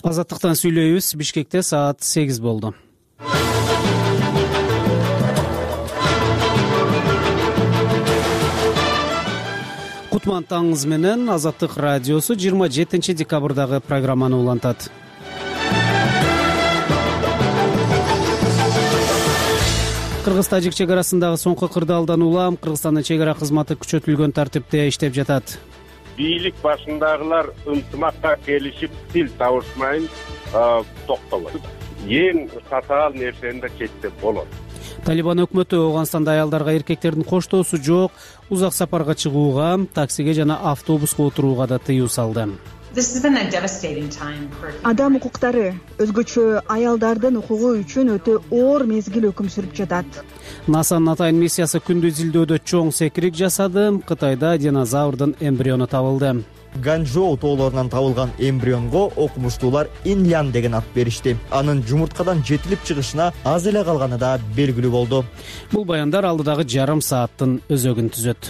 Азаттыктан сүйлөйбүз. Бишкекте саат 8 болду. Кутман таңыңыз менен Азаттык радиосу 27 декабрдагы программаны улантат. Кыргыз-Тажик чек арасындагы соңку кырдаалдан улам Кыргызстандын чек ара кызматы күчөтүлгөн тартипте иштеп жатат. Бийлик башындагылар ынтымакка келишип тил табышмайын токтолот. Эң татаал нерсени да четсе болот. Талибан өкмөтү Ооганстанда аялдарга эркектердин коштоосу жок узак сапарга чыгууга, таксиге жана автобуска отурууга да тыюу салды. Адам укуктары, өзгөчө аялдардын укугу үчүн өтө оор мезгил өкүм сүрүп жатат. НАСАнын атайын миссиясы күндүз изилдөөдө чоң секирик жасады. Кытайда динозаврдын эмбриону табылды. Ганчжоу тоолорунан табылган эмбрионго окумуштуулар Инлян деген ат беришти. Анын жумурткадан жетилип чыгышына аз эле калганы да белгилүү болду. Бул баяндар алдыдагы жарым сааттын өзөгүн түзөт.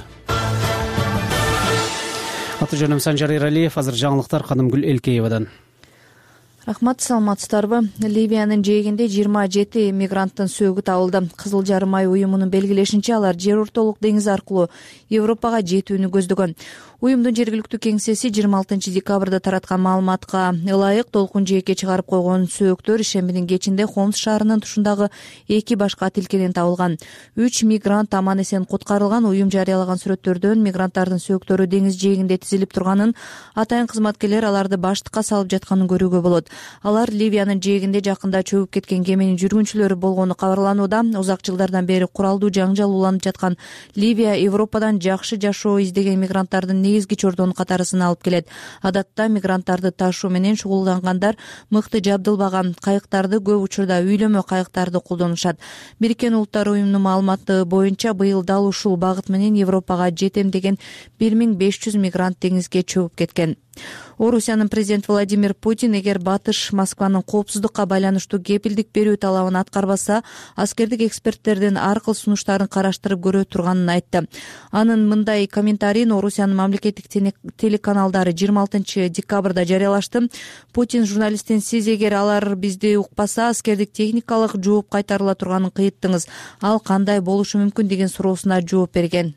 Аты жөнүм Санжар Эралиев. Азыр жаңылыктар Канымгүл Элкеевадан. Рахмат, саламатсыздарбы? Ливиянын жээгинде 27 мигранттын сөөгү табылды. Кызыл жарым ай уюмунун белгилешинче, алар жер ортолук деңиз аркылуу Европага жетүүнү көздөгөн. Уюмдун жергиликтүү кеңсеси 26 декабрда тараткан маалыматка ылайык толкун жээкке чыгарып койгон сөөктөр ишембинин кечинде Хомс шаарынын тушундагы 2 башка тилкенен табылган. 3 мигрант аман эсен куткарылган. Уюм жарыялаган сүрөттөрдөн мигранттардын сөөктөрү деңиз жээгинде тизилип турганын, атайын кызматкерлер аларды баштыкка салып жатканын көрүүгө болот. Алар Ливиянын жээгинде жакында чөгүп кеткен кеменин жүргүнчүлөрү болгону кабарланууда. Узак жылдардан бери куралдуу жаңжал уланып жаткан Ливия Европадан жакшы жашоо издеген мигранттардын негизги чордону катарысын алып келет. Адатта мигранттарды ташуу менен шугулдангандар мыкты жабдылбаган кайыктарды, көп учурда үйлөмө кайыктарды колдонушат. Бириккен Улуттар уюмунун маалыматы боюнча быйыл дал ушул багыт менен Европага жетем деген 1500 мигрант деңизге чөгүп кеткен. Орусиянын президенти Владимир Путин эгер Батыш Москванын коопсуздукка байланыштуу кепилдик берүү талабын аткарбаса, аскердик эксперттердин ар кыл сунуштарын караштырып көрө турганын айтты. Анын мындай комментарийин Орусиянын мамлекеттик телеканалдары 26 декабрда жарыялашты. Путин журналисттен: "Сиз эгер алар бизди укпаса, аскердик техникалык жооп кайтарыла турганын кыйттыңыз. Ал кандай болушу мүмкүн?" деген суроосуна жооп берген.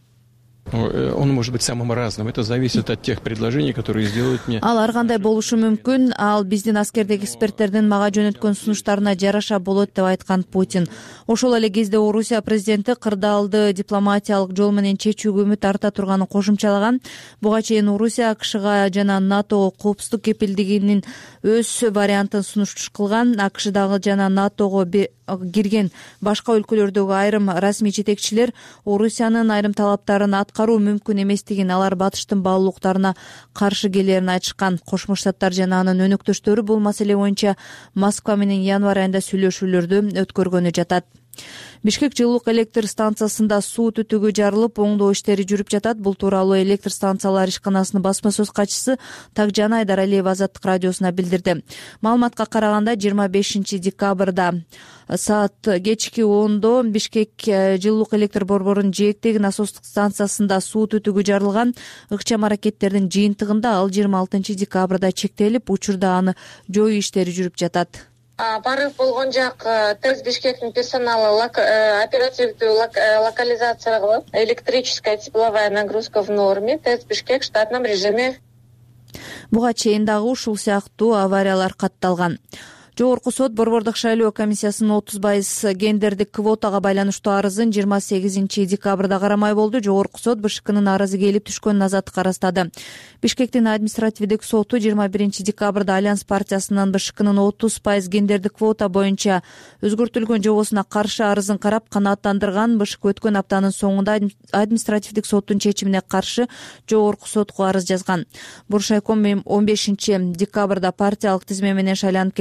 Он может быть самым разным. Это зависит от тех предложений, которые сделают мне. Ал ар кандай болушу мүмкүн. Ал биздин аскердик эксперттердин мага жөнөткөн сунуштарына жараша болот деп айткан Путин. Ошол эле кезде Орусия президенти кырдаалды дипломатиялык жол менен чечүүгө үмүт арта турганын кошумчалаган. Буга чейин Орусия АКШга жана НАТОго коопсуздук кепилдигинин өз вариантын сунуш кылган. АКШдагы жана НАТОго кирген башка өлкөлөрдөгү айрым расмий жетекчилер Орусиянын айрым талаптарын аткаруу мүмкүн эместигин, алар Батыштын баалуулуктарына каршы келерин айтышкан. Кошмо Штаттар жана анын өнөктөштөрү бул маселе боюнча Москва менен январь айында сүйлөшүүлөрдү өткөргөнү жатат. Бишкек жылуулук электр станциясында суу түтүгү жарылып, оңдоо иштери жүрүп жатат. Бул тууралуу электр станциялар ишканасынын басма сөз катчысы Такжан Айдаралиев Азаттык радиосуна билдирди. Маалыматка караганда 25 декабрда саат кечки 10-до Бишкек жылуулук электр борборунун жээктеги насостук станциясында суу түтүгү жарылган. Ыкчам аракеттердин жыйынтыгында ал 26 декабрда чектелип, учурда аны жоюу иштери жүрүп жатат. Порыв болгон жак ТЭС Бишкектин персоналы оперативдүү локализация кылып, электрическая тепловая нагрузка в норме, ТЭС Бишкек в штатном режиме. Буга чейин дагы ушул сыяктуу авариялар катталган. Жогорку сот борбордук шайлоо комиссиясынын 30% гендердик квотага байланыштуу арызын 28 декабрда карамай болду. Жогорку сот БШКнын арызы келип түшкөнүн азаттыкка ырастады. Бишкектин административдик соту 21 декабрда Альянс партиясынын БШКнын 30% гендердик квота боюнча өзгөртүлгөн жобосуна каршы арызын карап канааттандырган. БШК өткөн аптанын соңунда административдик соттун чечимине каршы жогорку сотко арыз жазган. Буршайком 15 декабрда партиялык тизме менен шайланып келген талапкер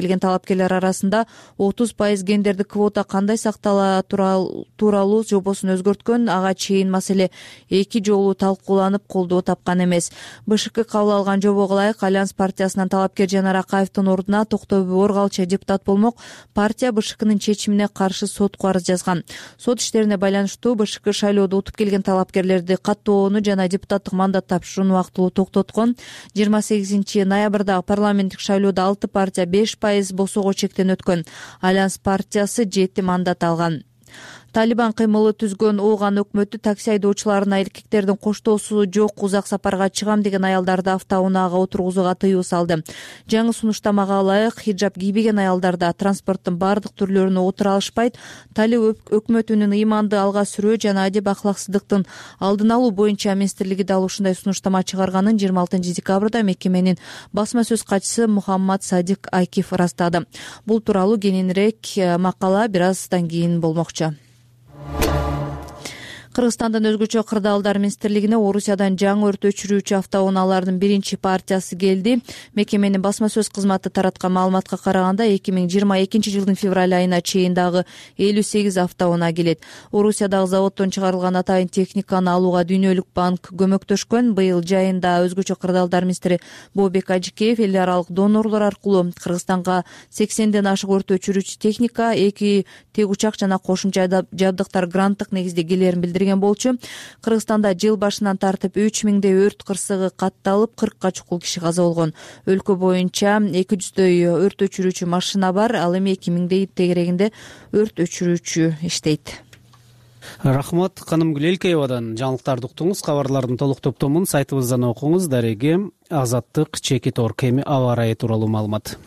кызматкерлер арасында 30% гендердик квота кандай сактала тууралуу жобосун өзгөрткөн. Ага чейин маселе 2 жолу талкууланып колдоо тапкан эмес. БШК кабыл алган жобого ылайык Альянс партиясынан талапкер Жанар Акаевдин ордуна Токтогул Оргалчы депутат болмок. Партия БШКнын чечимине каршы сотко арыз жазган. Сот иштерине байланыштуу БШК шайлоодо утуп келген талапкерлерди каттоону жана депутаттык мандат тапшырууну убактылуу токтоткон. 28 ноябрда парламенттик шайлоодо 6 партия 5% босоого чектен өткөн. Альянс партиясы 7 мандат алган. Талибан кыймылы түзгөн Ооган өкмөтү такси айдоочуларына эркектердин коштоосу жок узак сапарга чыгам деген аялдарды автоунаага отургузууга тыюу салды. Жаңы сунуштамага ылайык хиджаб кийбеген аялдарда транспорттун бардык түрлөрүнө отура алышпайт. Талиб өкмөтүнүн ыйманды алга сүрөө жана адеп акылаксыздыктын алдын алуу боюнча министрлиги дал ушундай сунуштама чыгарганын 26 декабрда мекеменин басма сөз катчысы Мухаммад Садик Айкиф ырастады. Бул тууралуу кененирээк макала бир аздан кийин болмокчу. Кыргызстандын өзгөчө кырдаалдар министрлигине Орусиядан жаңы өрт өчүрүүчү автоунаалардын биринчи партиясы келди. Мекеменин басма сөз кызматы тараткан маалыматка караганда 2022 жылдын февраль айына чейин дагы 58 автоунаа келет. Орусиядагы заводдон чыгарылган атайын техниканы алууга Дүйнөлүк банк көмөктөшкөн. Быйыл жайында өзгөчө кырдаалдар министри Бообек Ажикеев эл аралык донорлор аркылуу Кыргызстанга 80ден ашык өрт өчүрүүчү техника, 2 тегучак жана кошумча жабдыктар гранттык негизде келерин билдирген болчу. Кыргызстанда жыл башынан тартып 3000дей өрт кырсыгы катталып, 40ка чукул киши каза болгон. Өлкө боюнча 200дөй өрт өчүрүүчү машина бар, ал эми 2000дей тегерегинде өрт өчүрүүчү иштейт. Рахмат Канымгүл Элкеевадан жаңылыктарды уктуңуз. Кабарлардын толук топтомун сайтыбыздан окуңуз. Дареги Азаттык Чекит.орг эми аба ырайы тууралуу маалымат.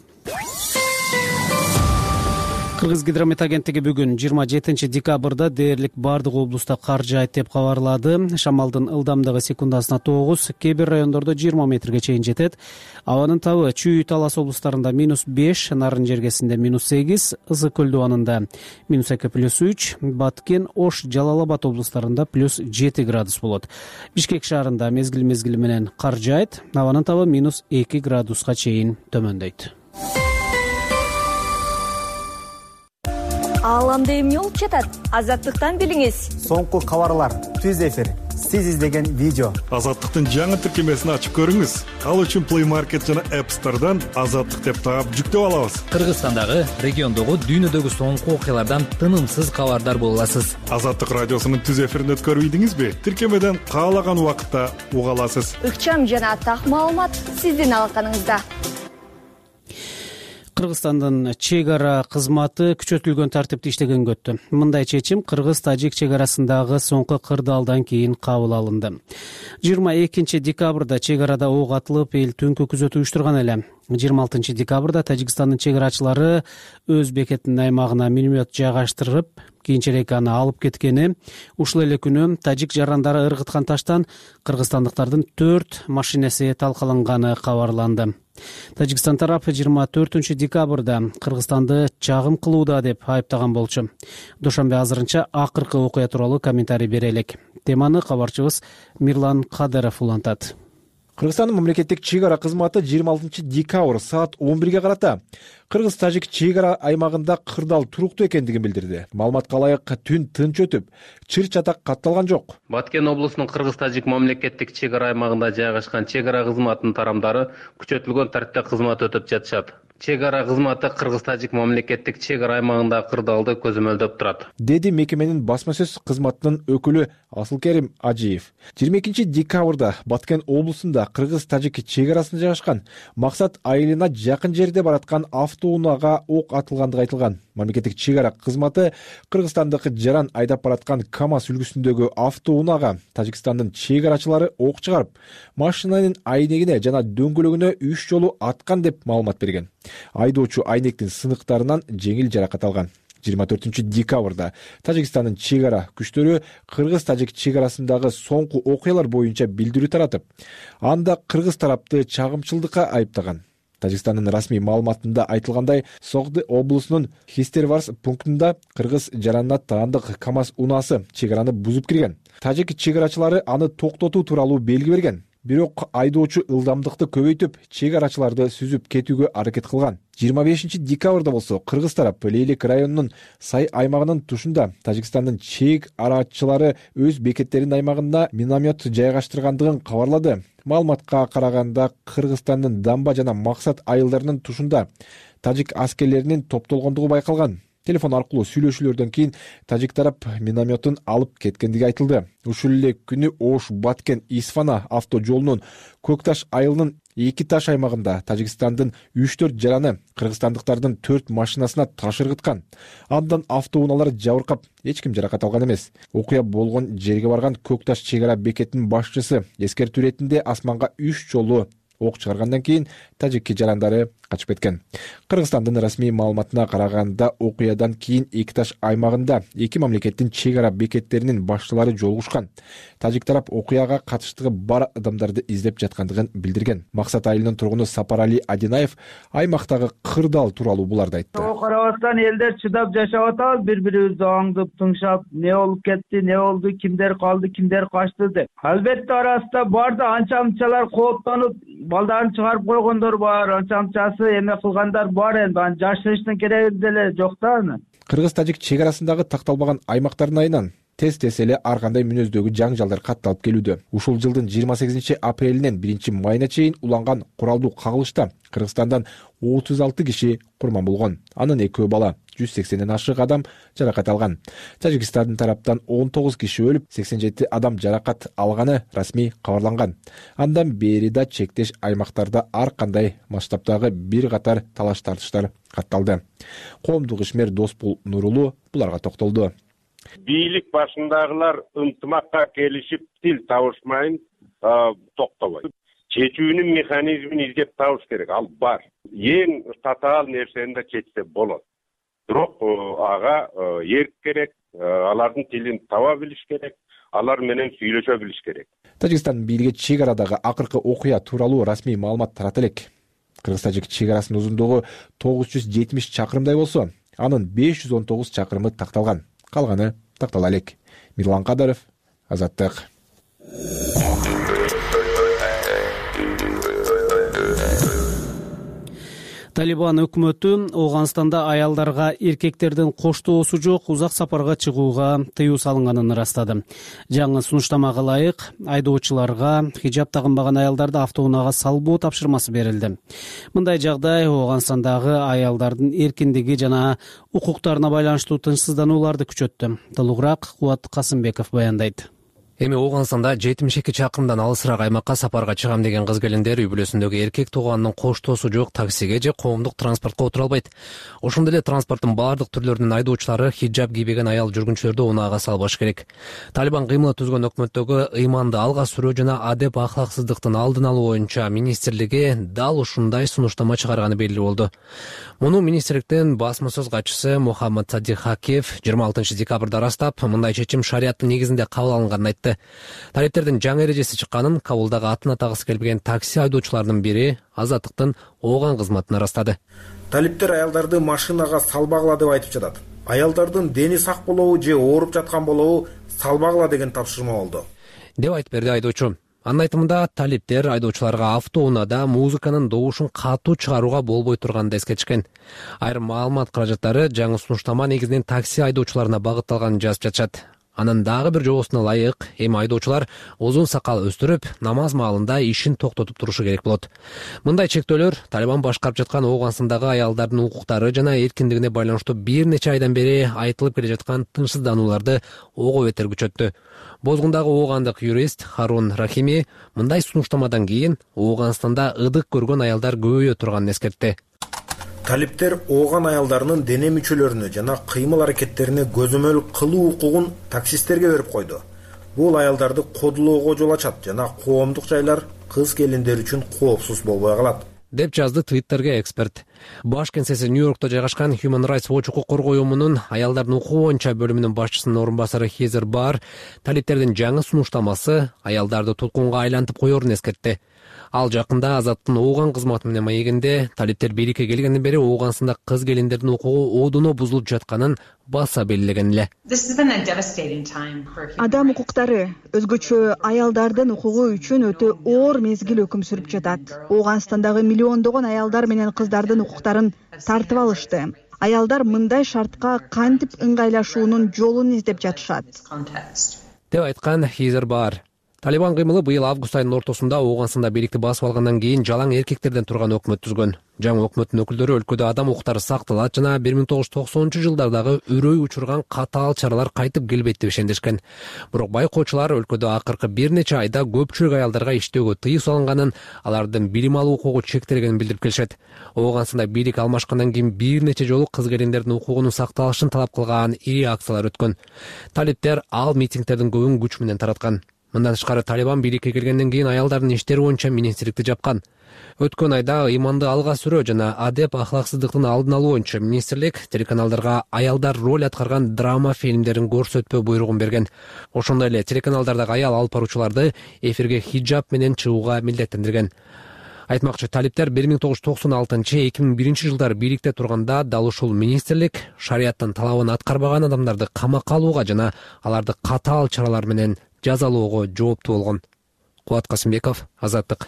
Кыргыз гидромет агенттиги бүгүн 27 декабрда дээрлик бардык облуста кар жаайт деп кабарлады. Шамалдын ылдамдыгы секундасына 9, кээ бир райондордо 20 метрге чейин жетет. Абанын табы Чүй, Талас облустарында -5, Нарын жергесинде -8, Ызык көл дубанында -2+3, Баткен, Ош, Жалал-Абад облустарында +7 градус болот. Бишкек шаарында мезгил менен кар жаайт. Абанын табы -2 градуска чейин төмөндөйт. Ааламда эмне болуп жатат? Азаттыктан билиңиз. Соңку кабарлар, түз эфир, сиз издеген видео. Азаттыктын жаңы тиркемесин ачып көрүңүз. Ал үчүн Play Market жана App Store'дан Азаттык деп таап жүктөп алабыз. Кыргызстандагы, региондогу, дүйнөдөгү соңку окуялардан тынымсыз кабардар боло аласыз. Азаттык радиосунун түз эфирин өткөрбөйдүңүзбү? Тиркемеден каалаган убакытта уга аласыз. Ыкчам жана так маалымат сиздин алаканыңызда. Кыргызстандын чек ара кызматы күчөтүлгөн тартипте иштегенге өттү. Мындай чечим Кыргыз-Тажик чек арасындагы соңку кырдаалдан кийин кабыл алынды. 22 декабрда чек арада ок атылып, эл түнкү күзөтүү уюштурган эле. 26 декабрда Тажикстандын чек арачылары өз бекетинин аймагына миномет жайгаштырып, кийинчерээк аны алып кеткени, ушул эле күнү тажик жарандары ыргыткан таштан кыргызстандыктардын 4 машинеси талкаланганы кабарланды. Тажикстан тарапы 24 декабрда Кыргызстанды чагым кылууда деп айыптаган болчу. Душанбе азырынча акыркы окуя тууралуу комментарий бере элек. Теманы кабарчыбыз Мирлан Кадыров улантат. Кыргызстандын мамлекеттик чек ара кызматы 26 декабрь саат 11ге карата Кыргыз-Тажик чек ара аймагында кырдаал туруктуу экендигин билдирди. Маалыматка ылайык түн тынч өтүп, чыр-чатак катталган жок. Баткен облусунун Кыргыз-Тажик мамлекеттик чек ара аймагында жайгашкан чек ара кызматынын тарамдары күчөтүлгөн тартипте кызмат өтүп жатышат. Чек ара кызматы Кыргыз-Тажик мамлекеттик чек ара аймагында кырдаалды көзөмөлдөп турат, деди мекеменин басма сөз кызматынын өкүлү Асылкерим Ажиев. 22 декабрда Баткен облусунда Кыргыз-Тажик чек арасында жайгашкан Максат айылына жакын жерде бараткан автоунаага ок атылгандыгы айтылган. Мамлекеттик чек ара кызматы Кыргызстандык жаран айдап бараткан КАМАЗ үлгүсүндөгү автоунаага Тажикстандын чек арачылары ок чыгарып, машинанын айнегине жана дөңгөлөгүнө 3 жолу аткан деп маалымат берген. Айдоочу айнектин сыныктарынан жеңил жаракат алган. 24 декабрда Тажикстандын чек ара күчтөрү Кыргыз-Тажик чек арасындагы соңку окуялар боюнча билдирүү таратып, анда кыргыз тарапты чагымчылдыкка айыптаган. Тажикстандын расмий маалыматында айтылгандай, Согды облусунун Хистерварс пунктунда кыргыз жаранына таандык КАМАЗ унаасы чек араны бузуп кирген. Тажик чек арачылары аны токтотуу тууралуу белги берген. бирок айдоочу ылдамдыкты көбөйтүп чек арачыларды сүзүп кетүүгө аракет кылган. 25 декабрда болсо кыргыз тарап Лейлек районунун Сай аймагынын тушунда Тажикстандын чек арачылары өз бекеттеринин аймагында миномет жайгаштыргандыгын кабарлады. Маалыматка караганда Кыргызстандын Дамба жана Максат айылдарынын тушунда тажик аскерлеринин топтолгондугу байкалган. Телефон аркылуу сүйлөшүүлөрдөн кийин тажик тарап минометин алып кеткендиги айтылды. Ушул эле күнү Ош-Баткен-Исфана авто жолунун Көкташ айылынын Эки Таш аймагында Тажикстандын 3-4 жараны кыргызстандыктардын 4 машинасына таш ыргыткан. Андан автоунаалар жабыркап, эч ким жаракат алган эмес. Окуя болгон жерге барган Көкташ чек ара бекетинин башчысы эскертүү иретинде асманга 3 жолу ок чыгаргандан кийин тажик жарандары качып кеткен. Кыргызстандын расмий маалыматына караганда окуядан кийин Эки Таш аймагында эки мамлекеттин чек ара бекеттеринин башчылары жолугушкан. Тажик тарап окуяга катыштыгы бар адамдарды издеп жаткандыгын билдирген. Максат айылынын тургуну Сапарали Адинаев аймактагы кырдаал тууралуу буларды айтты. Карабастан элдер чыдап жашап атабыз, бири-бирибизди аңдып, тыңшап, не болуп кетти, не болду, кимдер калды, кимдер качты деп. Албетте арасында бар да анча-мынчалар кооптонуп, балдарын чыгарып койгондор бар, анча-мынчасы эме кылгандар бар энди. Жашырыштын кереги деле жок да аны. Кыргыз-тажик чек арасындагы такталбаган аймактардын айынан тез эле ар кандай мүнөздөгү жаңжалдар катталып келүүдө. Ушул жылдын 28 апрелинен 1 майына чейин уланган куралдуу кагылышта Кыргызстандан 36 киши курман болгон. Анын 2 бала, 180ден ашык адам жаракат алган. Тажикстандын тараптан 19 киши өлүп, 87 адам жаракат алганы расмий кабарланган. Андан бери да чектеш аймактарда ар кандай масштабтагы бир катар талаш тартыштар катталды. Коомдук ишмер Доспул Нурулуу буларга токтолду. Бийлик башындагылар ынтымакка келишип тил табышмайын токтобойт. Чечүүнүн механизмин издеп табыш керек. Ал бар. Эң татаал нерсени да чечсе болот. Бирок ага эрк керек, алардын тилин таба билиш керек, алар менен сүйлөшө билиш керек. Тажикстан бийлиги чек арадагы акыркы окуя тууралуу расмий маалымат тарата элек. Кыргыз-тажик чек арасынын узундугу 970 чакырымдай болсо, анын 519 чакырымы такталган. Калганы тактала элек. Мирлан Кадаров, Азаттык. Талибан өкмөтү Ооганстанда аялдарга эркектердин коштоосу жок узак сапарга чыгууга тыюу салынганын ырастады. Жаңы сунуштамага ылайык айдоочуларга хижап тагынбаган аялдарды автоунаага салбоо тапшырмасы берилди. Мындай жагдай Ооганстандагы аялдардын эркиндиги жана укуктарына байланыштуу тынчсызданууларды күчөттү. Толугураак Кубат Касымбеков баяндайт. Эми Ооганстанда 72 чакырымдан алысыраак аймакка сапарга чыгам деген кыз-келиндер үй бүлөсүндөгү эркек тууганынын коштоосу жок таксиге же коомдук транспортко отура албайт. Ошондой эле транспорттун баардык түрлөрүнүн айдоочулары хиджаб кийбеген аял жүргүнчүлөрдү унаага салбаш керек. Талибан кыймылы түзгөн өкмөттөгү ыйманды алга сүрүү жана адеп ахлаксыздыктын алдын алуу боюнча министрлиги дал ушундай сунуштама чыгарганы белгилүү болду. Муну министрликтин басма сөз катчысы Мухаммад Садик Хакиев 26 декабрда ырастап, мындай чечим шарияттын негизинде кабыл алынганын айтты. Талиптердин жаңы эрежеси чыкканын Кабулдагы атын атагысы келбеген такси айдоочуларынын бири Азаттыктын Ооган кызматына ырастады. Талиптер аялдарды машинага салбагыла деп айтып жатат. Аялдардын дени сак болобу же ооруп жаткан болобу салбагыла деген тапшырма болду, деп айтып берди айдоочу. Анын айтымында талиптер айдоочуларга автоунаада музыканын добушун катуу чыгарууга болбой турганын эскертишкен. Айрым маалымат каражаттары жаңы сунуштама негизинен такси айдоочуларына багытталганын жазып жатышат. Анын дагы бир жобосуна ылайык, эми айдоочулар узун сакал өстүрүп, намаз маалында ишин токтотуп турушу керек болот. Мындай чектөөлөр Талибан башкарып жаткан Ооганстандагы аялдардын укуктары жана эркиндигине байланыштуу бир нече айдан бери айтылып келе жаткан тынчсызданууларды ого бетер күчөттү. Бозгундагы оогандык юрист Харун Рахими мындай сунуштамадан кийин Ооганстанда ыдык көргөн аялдар көбөйө турганын эскертти. Талиптер Ооган аялдарынын дене мүчөлөрүнө жана кыймыл аракеттерине көзөмөл кылуу укугун таксисттерге берип койду. Бул аялдарды кодулоого жол ачат жана коомдук жайлар кыз-келиндер үчүн коопсуз болбой калат, деп жазды Твиттерге эксперт. Баш кеңсеси Нью-Йоркто жайгашкан Human Rights Watch укук коргоо уюмунун аялдардын укугу боюнча бөлүмүнүн башчысынын орун басары Хезер Бар талиптердин жаңы сунуштамасы аялдарды туткунга айлантып коерун эскертти. Ал жакында Азаттын Ооган кызматы менен маегинде талиптер бийликке келгенден бери Ооганстанда кыз келиндердин укугу оодуно бузулуп жатканын баса белгилеген эле. Адам укуктары, өзгөчө аялдардын укугу үчүн өтө оор мезгил өкүм сүрүп жатат. Ооганстандагы миллиондогон аялдар менен кыздардын укуктарын тартып алышты. Аялдар мындай шартка кантип ыңгайлашуунун жолун издеп жатышат деп айткан Хизер Бар. Талибан кыймылы быйыл август айынын ортосунда Ооганстанда бийликти басып алгандан кийин жалаң эркектерден турган өкмөт түзгөн. Жаңы өкмөттүн өкүлдөрү өлкөдө адам укуктары сакталат жана 1990-жылдардагы үрөй учурган катаал чаралар кайтып келбейт деп ишендиришкен. Бирок байкоочулар өлкөдө акыркы бир нече айда көпчүлүк аялдарга иштөөгө тыюу салынганын, алардын билим алуу укугу чектелгенин билдирип келишет. Ооганстанда бийлик алмашкандан кийин бир нече жолу кыз келиндердин укугунун сакталышын талап кылган ири акциялар өткөн. Талиптер ал митингтердин көбүн күч менен тараткан. Мындан тышкары Талибан бийликке келгенден кийин аялдардын иштери боюнча министрликти жапкан. Өткөн айда ыйманды алга сүрөө жана адеп ахлаксыздыктын алдын алуу боюнча министрлик телеканалдарга аялдар роль аткарган драма фильмдерин көрсөтпөө буйругун берген. Ошондой эле телеканалдардагы аял алып баруучуларды эфирге хиджаб менен чыгууга милдеттендирген. Айтмакчы, талиптер 1996-2001 жылдары бийликте турганда дал ушул министрлик шарияттын талабын аткарбаган адамдарды камакка алууга жана аларды катаал чаралар менен жазалоого жооптуу болгон. Кубат Касымбеков, Азаттык.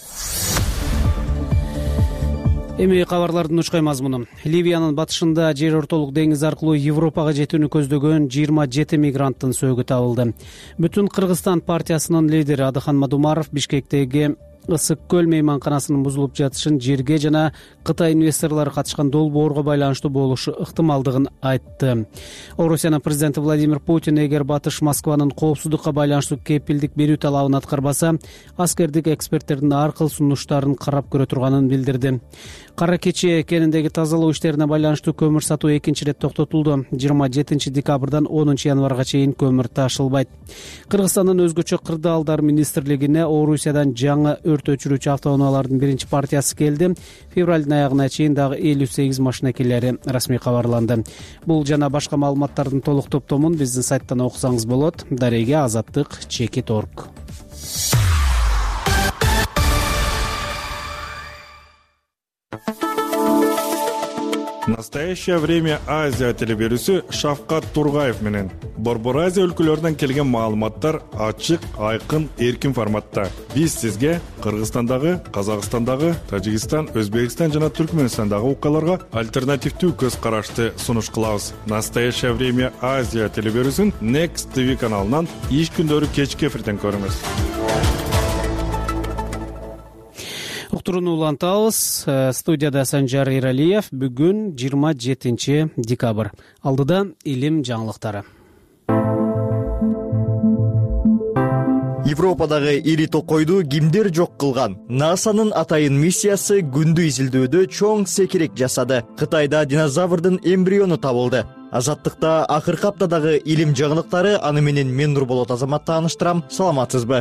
Эми кабарлардын учкай мазмуну. Ливиянын батышында жер ортолук деңиз аркылуу Европага жетүүнү көздөгөн 27 мигранттын сөөгү табылды. Бүтүн Кыргызстан партиясынын лидери Адыхан Мадумаров Бишкектеги Ысык көл мейманканасынын бузулуп жатышын жерге жана Кытай инвесторлору катышкан долбоорго байланыштуу болушу ыктымалдыгын айтты. Орусиянын президенти Владимир Путин эгер батыш Москванын коопсуздукка байланыштуу кепилдик берүү талабын аткарбаса, аскердик эксперттердин ар кыл сунуштарын карап көрө турганын билдирди. Кара Кече кениндеги тазалоо иштерине байланыштуу көмүр сатуу экинчи ирет токтотулду. 27 декабрдан 10 январга чейин көмүр ташылбайт. Кыргызстандын өзгөчө кырдаалдар министрлигине Орусиядан жаңы өрт өчүрүүчү автоунаалардын биринчи партиясы келди. Февралдын аягына чейин дагы 58 машинекелери расмий кабарланды. Бул жана башка маалыматтардын толук топтомун биздин сайттан окусаңыз болот. Дареге azattik.org. Настоящее время Азия телеберүүсү Шавкат Тургаев менен Борбор Азия өлкөлөрүнөн келген маалыматтар ачык, айкын, эркин форматта. Биз сизге Кыргызстандагы, Казакстандагы, Тажикстан, Өзбекстан жана Түркмөнстандагы окуяларга альтернативдүү көз карашты сунуш кылабыз. Настоящее время Азия телеберүүсүн Next TV каналынан иш күндөрү кечки эфирден көрүңүз. Уктурууну улантабыз. Студияда Санжар Иралиев. Бүгүн 27 декабрь. Алдыда илим жаңылыктары. Европадагы ири токойду кимдер жок кылган? НАСАнын атайын миссиясы күндү изилдөөдө чоң секирек жасады. Кытайда динозаврдын эмбриону табылды. Азаттыкта акыркы аптадагы илим жаңылыктары, аны менен мен Нурболот Азамат тааныштырам. Саламатсызбы?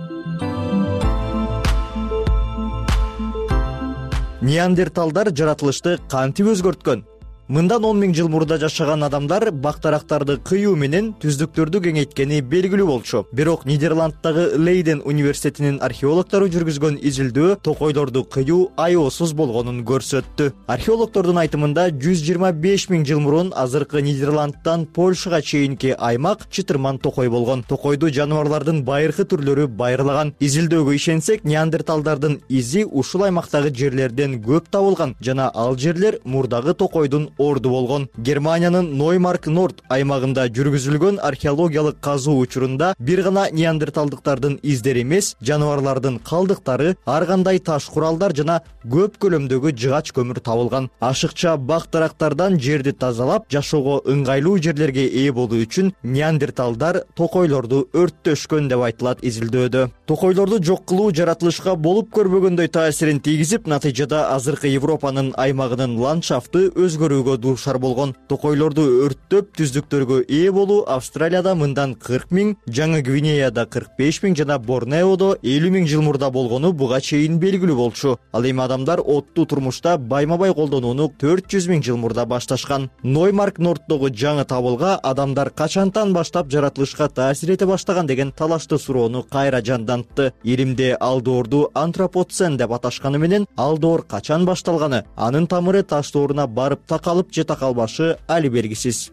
Неандерталдар жаратылышты кантип өзгөрткөн? Мындан 10 000 жыл мурда жашаган адамдар бактарактарды кыюу менен түздүктөрдү кеңейткени белгилүү болчу. Бирок Нидерланддагы Лейден университетинин археологдору жүргүзгөн изилдөө токойлорду кыюу аеосуз болгонун көрсөттү. Археологдордун айтымында 125 000 жыл мурун азыркы Нидерланддан Польшага чейинки аймак чытырман токой болгон. Токойду жаныбарлардын байыркы түрлөрү байырлаган. Изилдөөгө ишенсек, неандерталдардын изи ушул аймактагы жерлерден көп табылган жана ал жерлер мурдагы токойдун орду болгон. Германиянын Ноймарк Норд аймагында жүргүзүлгөн археологиялык казуу учурунда бир гана неандерталдыктардын издери эмес, жаныбарлардын калдыктары, ар кандай таш куралдар жана көп көлөмдөгү жыгач көмүр табылган. Ашыкча бак-дарактардан жерди тазалап, жашоого ыңгайлуу жерлерге ээ болуу үчүн неандерталдар токойлорду өрттөшкөн деп айтылат изилдөөдө. Токойлорду жок кылуу жаратылышка болуп көрбөгөндөй таасирин тийгизип, натыйжада азыркы Европанын аймагынын ландшафты өзгөрүүгө көйгөйгө дуушар болгон. Токойлорду өрттөп түздүктөргө ээ болуу Австралияда мындан 40 000, Жаңы Гвинеяда 45 000 жана Борнеодо 50 000 жыл мурда болгону буга чейин белгилүү болчу. Ал эми адамдар отту турмушта байма-бай колдонууну 400 000 жыл мурда башташкан. Ноймарк Норддогу жаңы табылга адамдар качантан баштап жаратылышка таасир эте баштаган деген талашты суроону кайра жандантты. Илимде алдоорду антропоцен деп аташканы менен алдоор качан башталганы, анын тамыры таш дооруна барып такалып же такалбашы али белгисиз.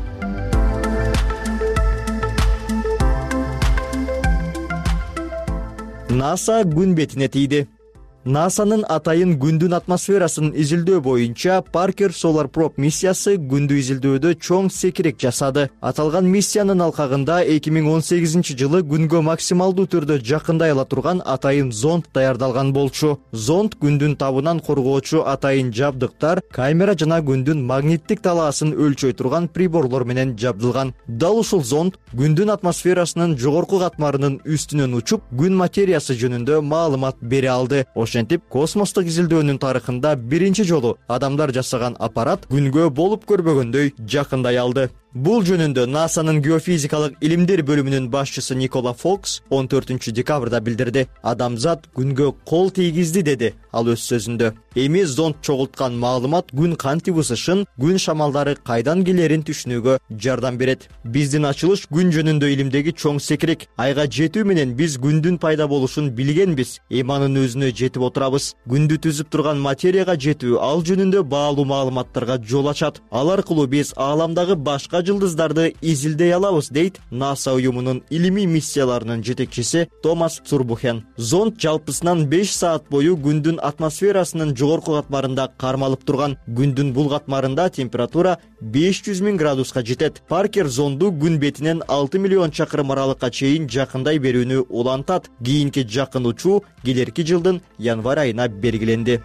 НАСА күн бетине тийди. НАСАнын атайын күндүн атмосферасын изилдөө боюнча Parker Solar Probe миссиясы күндү изилдөөдө чоң секирек жасады. Аталган миссиянын алкагында 2018 жылы күнгө максималдуу түрдө жакындай ала турган атайын зонд даярдалган болчу. Зонд күндүн табынан коргоочу атайын жабдыктар, камера жана күндүн магниттик талаасын өлчөй турган приборлор менен жабдылган. Дал ушул зонд күндүн атмосферасынын жогорку катмарынын үстүнөн учуп, күн материясы жөнүндө маалымат бере алды. Ошентип, космостук изилдөөнүн тарыхында биринчи жолу адамдар жасаган аппарат күнгө болуп көрбөгөндөй жакындай алды. Бул жөнүндө НАСАнын геофизикалык илимдер бөлүмүнүн башчысы Никола Фокс 14 декабрда билдирди. Адамзат күнгө кол тийгизди деди ал өз сөзүндө. Эми зонд чогулткан маалымат күн кантип ысышын, күн шамалдары кайдан келерин түшүнүүгө жардам берет. Биздин ачылыш күн жөнүндө илимдеги чоң секирек. Айга жетүү менен биз күндүн пайда болушун билгенбиз. Эми анын өзүнө жетип отурабыз. Күндү түзүп турган материяга жетүү ал жөнүндө баалуу маалыматтарга жол ачат. Ал аркылуу биз ааламдагы башка жылдыздарды изилдей алабыз, дейт НАСА уюмунун илимий миссияларынын жетекчиси Томас Цурбухен. Зонд жалпысынан 5 саат бою күндүн атмосферасынын жогорку катмарында кармалып турган. Күндүн бул катмарында температура 500 000 градуска жетет. Паркер зонду күн бетинен 6 миллион чакырым аралыкка чейин жакындай берүүнү улантат. Кийинки жакын учуу келерки жылдын январь айына белгиленди.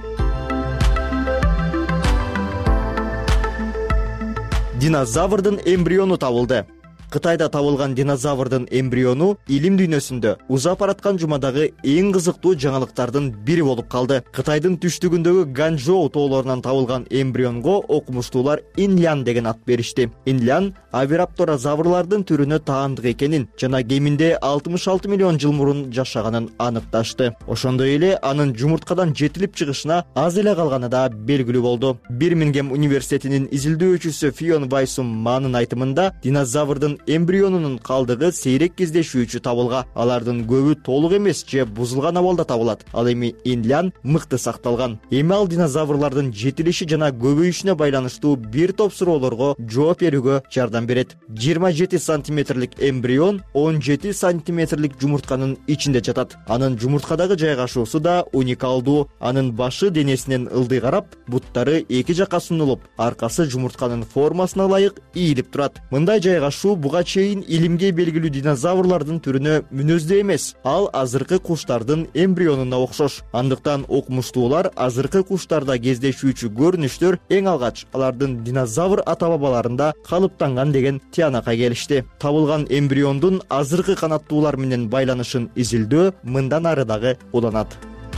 Динозаврдын эмбриону табылды. Кытайда табылган динозаврдын эмбриону илим дүйнөсүндө узап бараткан жумадагы эң кызыктуу жаңылыктардын бири болуп калды. Кытайдын түштүгүндөгү Ганчжоу тоолорунан табылган эмбрионго окумуштуулар Инлян деген ат беришти. Инлян авирапторозаврлардын түрүнө таандык экенин жана кеминде 66 миллион жыл мурун жашаганын аныкташты. Ошондой эле анын жумурткадан жетилип чыгышына аз эле калганы да белгилүү болду. Бирмингем университетинин изилдөөчүсү Фион Вайсум Манын айтымында динозаврдын эмбрионунун калдыгы сейрек кездешүүчү табылга. Алардын көбү толук эмес же бузулган абалда табылат. Ал эми Инлян мыкты сакталган. Эми ал динозаврлардын жетилиши жана көбөйүшүнө байланыштуу бир топ суроолорго жооп берүүгө жардам берет. 27 сантиметрлик эмбрион 17 сантиметрлик жумуртканын ичинде жатат. Анын жумурткадагы жайгашуусу да уникалдуу. Анын башы денесинен ылдый карап, буттары эки жакка сунулуп, аркасы жумуртканын формасына ылайык ийилип турат. Мындай жайгашуу буга чейин илимге белгилүү динозаврлардын түрүнө мүнөздүү эмес. Ал азыркы куштардын эмбрионуна окшош. Андыктан окумуштуулар азыркы куштарда кездешүүчү көрүнүштөр эң алгач алардын динозавр ата бабаларында калыптанган деген тыянакка келишти. Табылган эмбриондун азыркы канаттуулар менен байланышын изилдөө мындан ары дагы уланат.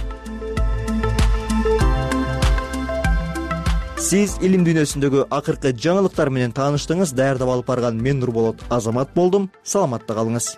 Сиз илим дүйнөсүндөгү акыркы жаңылыктар менен тааныштыңыз. Даярдап алып барган мен Нурболот Азамат болдум. Саламатта калыңыз.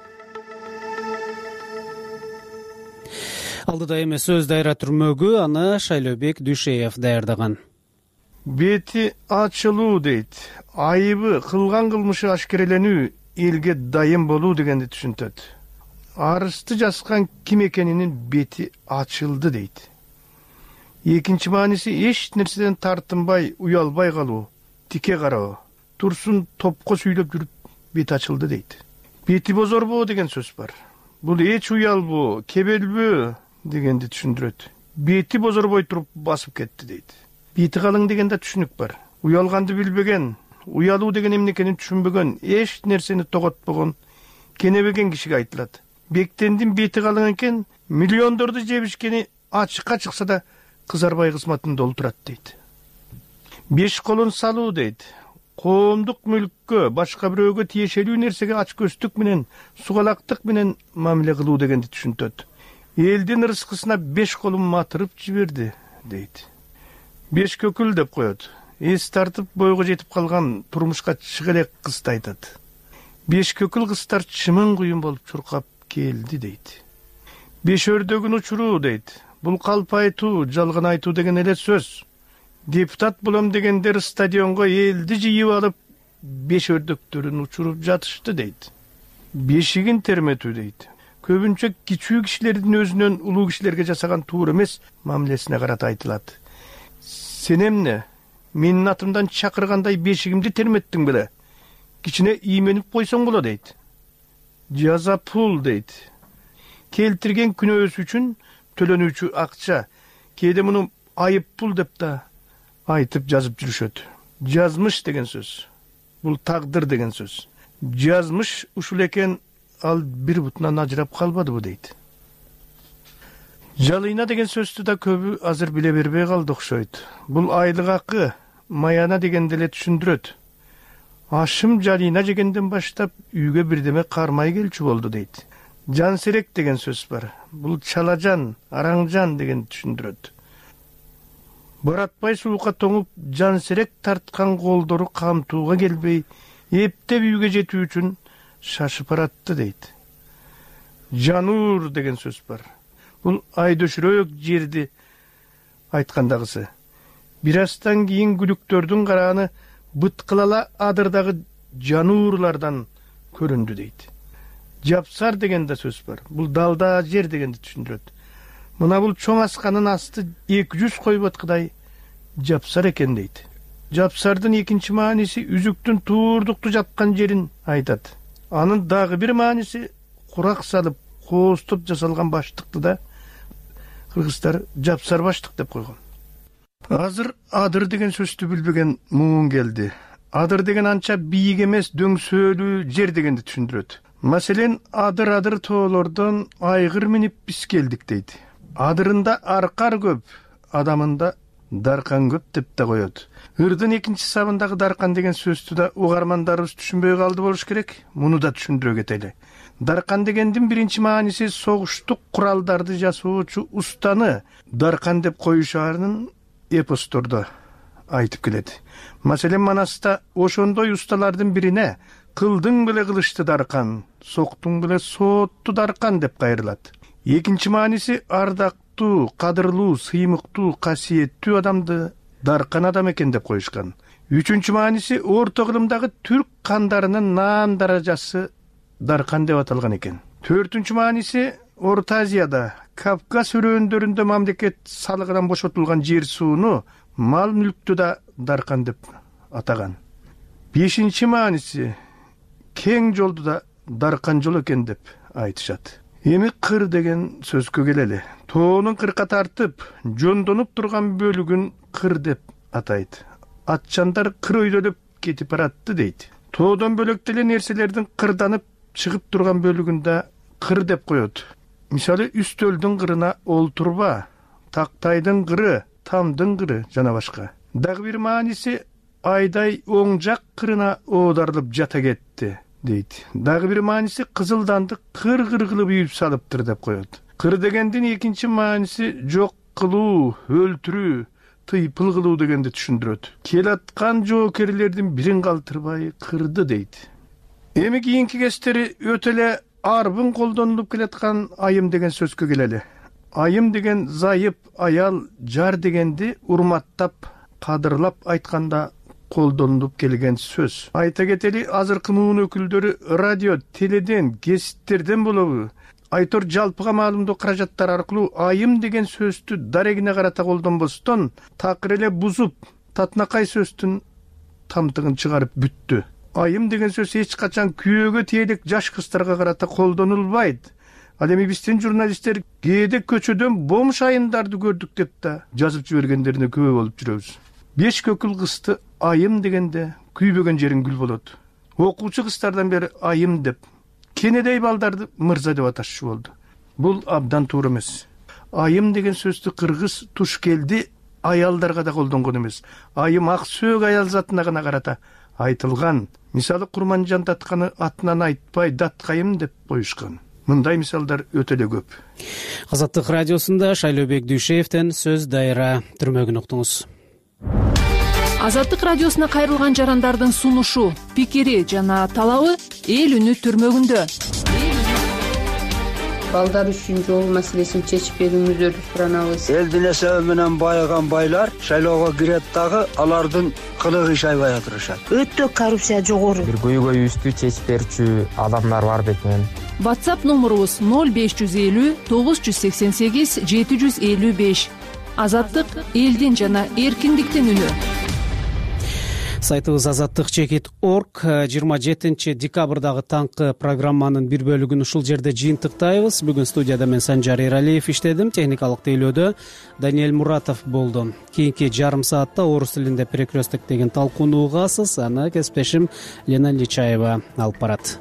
Алдыда эми сөз дайра түрмөгү аны Шайлообек Дүйшеев даярдаган. Бети ачылуу дейт. Айыбы, кылган кылмышы ашкереленүү, элге дайым болуу дегенди түшүнтөт. Арызды жазган ким экенинин бети ачылды дейт. Экинчи мааниси эч нерседен тартынбай, уялбай калуу, тике кароо, турсун топко сүйлөп жүрүп бети ачылды дейт. Бети бозорбоо деген сөз бар. Бул эч уялбоо, кебелбөө дегенди түшүндүрөт. Бети бозорбой туруп басып кетти дейт. Бети калың деген да түшүнүк бар. Уялганды билбеген, уялуу деген эмне экенин түшүнбөгөн, эч нерсени тоготпогон, кенебеген кишиге айтылат. Бектендин бети калың экен, миллиондорду жебишкени ачыкка чыкса да кызарбай кызматын долтурат дейт. Беш колун салуу дейт. Коомдук мүлккө, башка бирөөгө тиешелүү нерсеге ачкөздүк менен, сугалактык менен мамиле кылуу дегенди түшүнтөт. Элдин ырыскысына беш колун матырып жиберди дейт. Беш көкүл деп коет. эс тартып бойго жетип калган турмушка чыга элек кызды айтат. Бешкөкүл кыздар чымын куюн болуп чуркап келди дейт. Бешөрдөгүн учуруу дейт. Бул калп айтуу, жалган айтуу деген эле сөз. Депутат болом дегендер стадионго элди жыйып алып, бешөрдөктөрүн учуруп жатышты дейт. Бешигин терметүү дейт. Көбүнчө кичүү кишилердин өзүнөн улуу кишилерге жасаган туура эмес мамилесине карата айтылат. Сен эмне? Менин атымдан чакыргандай бешигимди терметтиң беле? Кичине ийменип койсоң болот дейт. Жаза пул дейт. Келтирген күнөөсү үчүн төлөнүүчү акча. Кээде муну айып пул деп да айтып жазып жүрүшөт. Жазмыш деген сөз. Бул тагдыр деген сөз. Жазмыш ушул экен, ал бир бутунан ажырап калбадыбы дейт. Жалыйна деген сөздү да көбү азыр биле бербей калды окшойт. Бул айлык акы, маяна дегенди эле түшүндүрөт. Ашым жалыйна жегенден баштап үйгө бирдеме кармай келчү болду дейт. Жан серек деген сөз бар. Бул чалажан, араңжан деген түшүндүрөт. Баратпай суукка тоңуп, жан серек тарткан колдору камтууга келбей, эптеп үйгө жетүү үчүн шашып баратты дейт. Жанур деген сөз бар. Бул айдөшүрөөк жерди айткандагысы. Бир астан кийин күлүктөрдүн карааны быткылала адырдагы жануурлардан көрүндү дейт. Жапсар деген да сөз бар. Бул далда жер дегенди түшүндүрөт. Мына бул чоң асканын асты 200 кой баткыдай жапсар экен дейт. Жапсардын экинчи мааниси үзүктүн туурдукту жаткан жерин айтат. Анын дагы бир мааниси курак салып, кооздоп жасалган баштыкты да кыргыздар жапсар баштык деп койгон. Азыр адыр деген сөздү билбеген муун келди. Адыр деген анча бийик эмес, дөңсөөлүү жер дегенди түшүндүрөт. Маселен, адыр тоолордон айгыр минип биз келдик дейт. Адырында аркар көп, адамында даркан көп деп да коет. Ырдын экинчи сабындагы даркан деген сөздү да угармандарыбыз түшүнбөй калды болуш керек. Муну да түшүндүрө кетели. Даркан дегендин биринчи мааниси согуштук куралдарды жасоочу устаны даркан деп коюшаарын эпостордо айтып келет. Маселен, Манаста ошондой усталардын бирине кылдың беле кылычты даркан, соктуң беле соотту даркан деп кайрылат. Экинчи мааниси ардактуу, кадырлуу, сыймыктуу, касиеттүү адамды даркан адам экен деп коюшкан. Үчүнчү мааниси орто кылымдагы түрк кандарынын наан даражасы даркан деп аталган экен. Төртүнчү мааниси Орто Азияда, Кавказ өрөөндөрүндө мамлекет салыгынан бошотулган жер сууну, мал мүлктү да даркан деп атаган. Бешинчи мааниси кең жолду да даркан жол экен деп айтышат. Эми кыр деген сөзгө келели. Тоонун кырка тартып, жондонуп турган бөлүгүн кыр деп атайт. Атчандар кыр өйдөлүп кетип баратты дейт. Тоодон бөлөк деле нерселердин кырданып чыгып турган бөлүгүн да кыр деп коет. Мисалы, үстөлдүн кырына олтурба, тактайдын кыры, тамдын кыры жана башка. Дагы бир мааниси айдай оң жак кырына оодарылып жата кетти дейт. Дагы бир мааниси кызылданды кыр-кыр кылып үйүп салыптыр деп коет. Кыр дегендин экинчи мааниси жок кылуу, өлтүрүү, тыйпыл кылуу дегенди түшүндүрөт. Келаткан жоокерлердин бирин калтырбай кырды дейт. Эми кийинки кестери өтө эле арбын колдонулуп келаткан айым деген сөзгө келели. Айым деген зайып, аял, жар дегенди урматтап, кадырлап айтканда колдонулуп келген сөз. Айта кетели, азыркы муун өкүлдөрү радио, теледен, гезиттерден болобу, айтор жалпыга маалымдоо каражаттар аркылуу айым деген сөздү дарегине карата колдонбостон, такыр эле бузуп, татынакай сөздүн тамтыгын чыгарып бүттү. Айым деген сөз эч качан күйөөгө тиелик жаш кыздарга карата колдонулбайт. Ал эми биздин журналисттер кээде көчөдөн бомж айымдарды көрдүк деп да жазып жибергендерине күбө болуп жүрөбүз. Бешкөкүл кызды айым дегенде күйбөгөн жериң гүл болот. Окуучу кыздардан бери айым деп, кенедей балдарды мырза деп аташчу болду. Бул абдан туура эмес. Айым деген сөздү кыргыз туш келди аялдарга да колдонгон эмес. Айым ак сөөк аял затына гана карата айтылган. Мисалы, Курманжан Датканы атынан айтпай Даткайым деп коюшкан. Мындай мисалдар өтө эле көп. Азаттык радиосунда Шайлообек Дүйшеевден сөз дайра түрмөгүн уктуңуз. Азаттык радиосуна кайрылган жарандардын сунушу, пикири жана талабы эл үнү түрмөгүндө. Балдар үчүн жол маселесин чечип берүүңүздөрдү суранабыз. Элдин эсеби менен байыган байлар шайлоого кирет дагы алардын кылыгы иш аябай атырышат. Өтө коррупция жогору. Бир көйгөйүбүздү чечип берүүчү адамдар бар бекен. WhatsApp номурубуз 0550 988 755. Азаттык элдин жана эркиндиктин үнү. Сайтыбыз azattik.org 27 декабрдагы таңкы программанын бир бөлүгүн ушул жерде жыйынтыктайбыз. Бүгүн студияда мен Санжар Эралиев иштедим, техникалык тейлөөдө Даниэль Муратов болду. Кийинки жарым саатта орус тилинде перекресток деген талкууну угасыз, аны кесиптешим Лена Нечаева алып барат.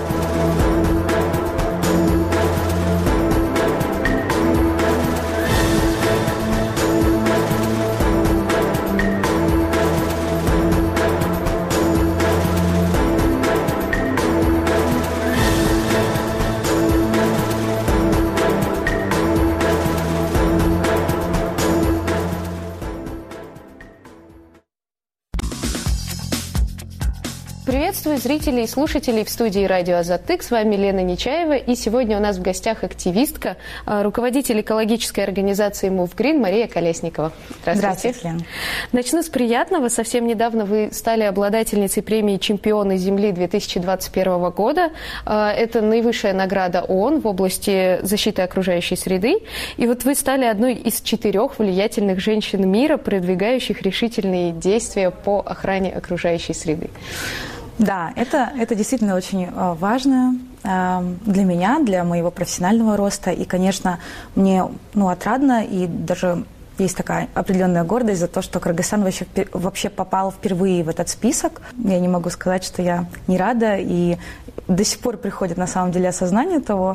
Приветствую зрителей и слушателей в студии радио «Азаттык». С вами Лена Нечаева. И сегодня у нас в гостях активистка, руководитель экологической организации Move Green Мария Колесникова. Здравствуйте. Здравствуйте, Лена. Начну с приятного. Совсем недавно вы стали обладательницей премии «Чемпионы Земли» 2021 года. Это наивысшая награда ООН в области защиты окружающей среды. И вот вы стали одной из 4 влиятельных женщин мира, продвигающих решительные действия по охране окружающей среды. Да, это действительно очень важно для меня, для моего профессионального роста. И, конечно, мне отрадно и даже есть такая определенная гордость за то, что Кыргызстан вообще попал впервые в этот список. Я не могу сказать, что я не рада, и до сих пор приходит на самом деле осознание того,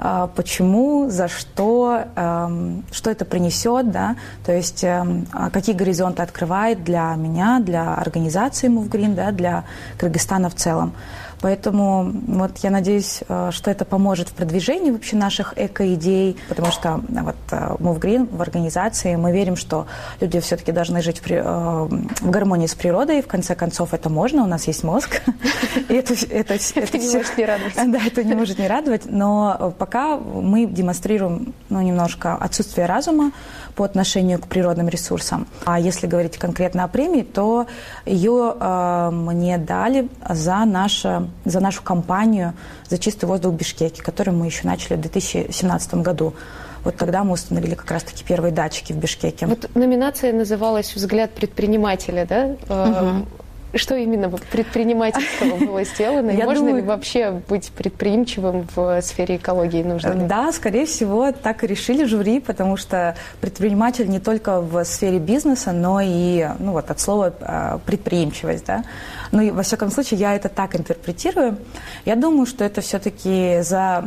почему, за что это принесет, да, то есть какие горизонты открывает для меня, для организации Move Green, да, для Кыргызстана в целом. Поэтому вот я надеюсь, что это поможет в продвижении вообще наших эко-идей, потому что вот Move Green в организации мы верим, что люди все-таки должны жить в гармонии с природой, и в конце концов это можно, у нас есть мозг. Это не может не радовать. Да, это не может не радовать, но пока мы демонстрируем немножко отсутствие разума по отношению к природным ресурсам. А если говорить конкретно о премии, то ее мне дали за нашу кампанию «За чистый воздух в Бишкеке», которую мы еще начали в 2017 году. Вот тогда мы установили как раз-таки первые датчики в Бишкеке. Вот номинация называлась «Взгляд предпринимателя», да? Угу. Что именно предпринимательского было сделано? И можно ли вообще быть предприимчивым в сфере экологии? Нужно ли? Да, скорее всего, так и решили жюри, потому что предприниматель не только в сфере бизнеса, но и от слова предприимчивость. Да? Ну и во всяком случае, я это так интерпретирую. Я думаю, что это все-таки за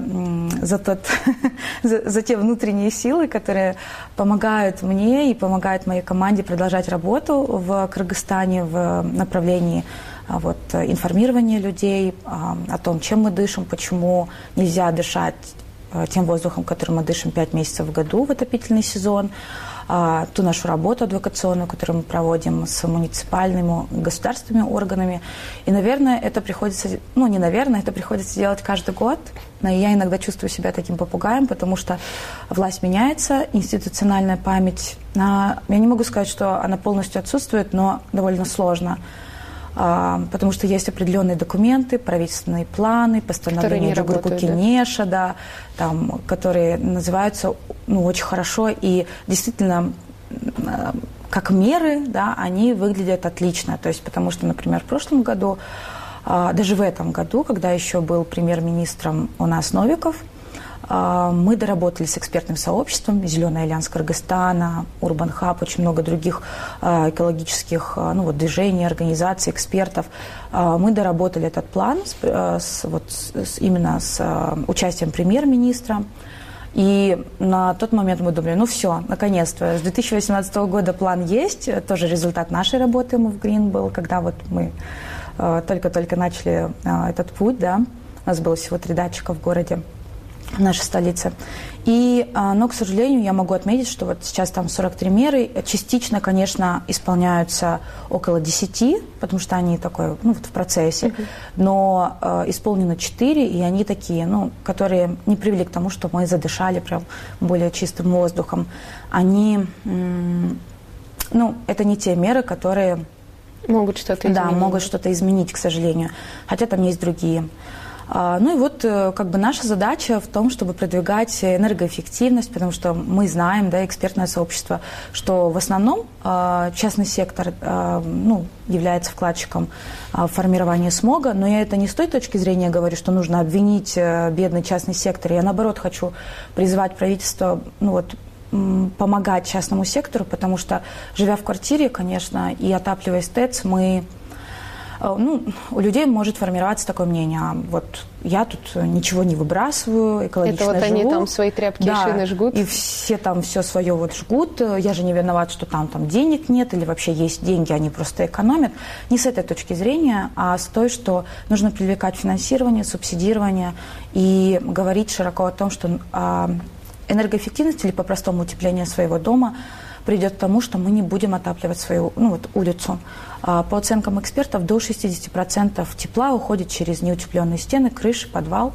те внутренние силы, которые помогают мне и помогают моей команде продолжать работу в Кыргызстане в направлении информирования людей о том, чем мы дышим, почему нельзя дышать тем воздухом, которым мы дышим 5 месяцев в году в отопительный сезон, ту нашу работу адвокационную, которую мы проводим с муниципальными, государственными органами. И, наверное, это приходится, это приходится делать каждый год. Но я иногда чувствую себя таким попугаем, потому что власть меняется, институциональная память, я не могу сказать, что она полностью отсутствует, но довольно сложно. Потому что есть определенные документы, правительственные планы, постановления Джугурку Кенеша, да, которые называются очень хорошо и действительно как меры, да, они выглядят отлично. То есть, потому что, например, в прошлом году, даже в этом году, когда еще был премьер-министром у нас Новиков, мы доработали с экспертным сообществом, Зеленый альянс Кыргызстана, Урбан Хаб, очень много других экологических движений, организаций, экспертов. Мы доработали этот план именно с участием премьер-министра. И на тот момент мы думали, все, наконец-то, с 2018 года план есть, тоже результат нашей работы Move Green был, когда мы только-только начали этот путь, да, у нас было всего 3 датчика в городе. в нашей столице. Но, к сожалению, я могу отметить, что вот сейчас там 43 меры, частично, конечно, исполняются около 10, потому что они такой, в процессе, но исполнено 4, и они такие, которые не привели к тому, что мы задышали прям более чистым воздухом. Они, это не те меры, которые могут что-то изменить. Да, могут что-то изменить, к сожалению, хотя там есть другие. Наша задача в том, чтобы продвигать энергоэффективность, потому что мы знаем, экспертное сообщество, что в основном частный сектор является вкладчиком в формировании смога, но я это не с той точки зрения говорю, что нужно обвинить бедный частный сектор. Я, наоборот, хочу призвать правительство помогать частному сектору, потому что, живя в квартире, конечно, и отапливаясь ТЭЦ, у людей может формироваться такое мнение: я тут ничего не выбрасываю, экологично живу. Это они там свои тряпки и шины жгут. И все там все свое жгут. Я же не виноват, что там денег нет, или вообще есть деньги, они просто экономят. Не с этой точки зрения, а с той, что нужно привлекать финансирование, субсидирование и говорить широко о том, что энергоэффективность или по-простому утепление своего дома придет к тому, что мы не будем отапливать свою улицу. По оценкам экспертов, до 60% тепла уходит через неутепленные стены, крыши, подвал,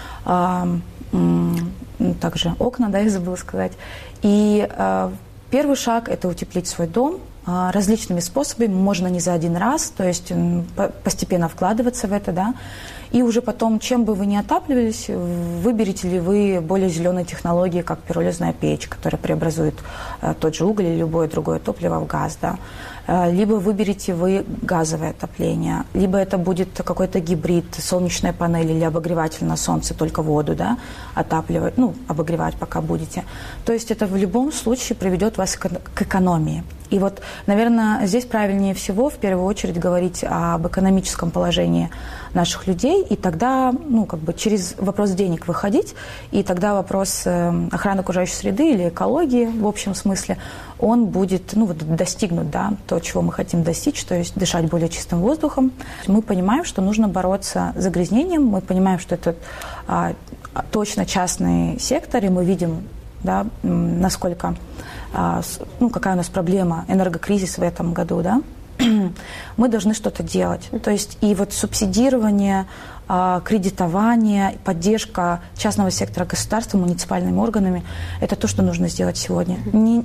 также окна, я забыла сказать. И первый шаг – это утеплить свой дом различными способами, можно не за один раз, то есть постепенно вкладываться в это, И уже потом, чем бы вы ни отапливались, выберете ли вы более зеленые технологии, как пиролизная печь, которая преобразует тот же уголь или любое другое топливо в газ, Либо выберете вы газовое отопление, либо это будет какой-то гибрид, солнечная панель или обогреватель на солнце, только воду, отапливать, обогревать пока будете. То есть это в любом случае приведет вас к экономии. И наверное, здесь правильнее всего в первую очередь говорить об экономическом положении наших людей, и тогда, через вопрос денег выходить, и тогда вопрос охраны окружающей среды или экологии в общем смысле, он будет, достигнут, то, чего мы хотим достичь, то есть дышать более чистым воздухом. Мы понимаем, что нужно бороться с загрязнением, мы понимаем, что это точно частный сектор, и мы видим, насколько, какая у нас проблема, энергокризис в этом году, мы должны что-то делать. То есть и субсидирование, кредитование, поддержка частного сектора государства, муниципальными органами – это то, что нужно сделать сегодня.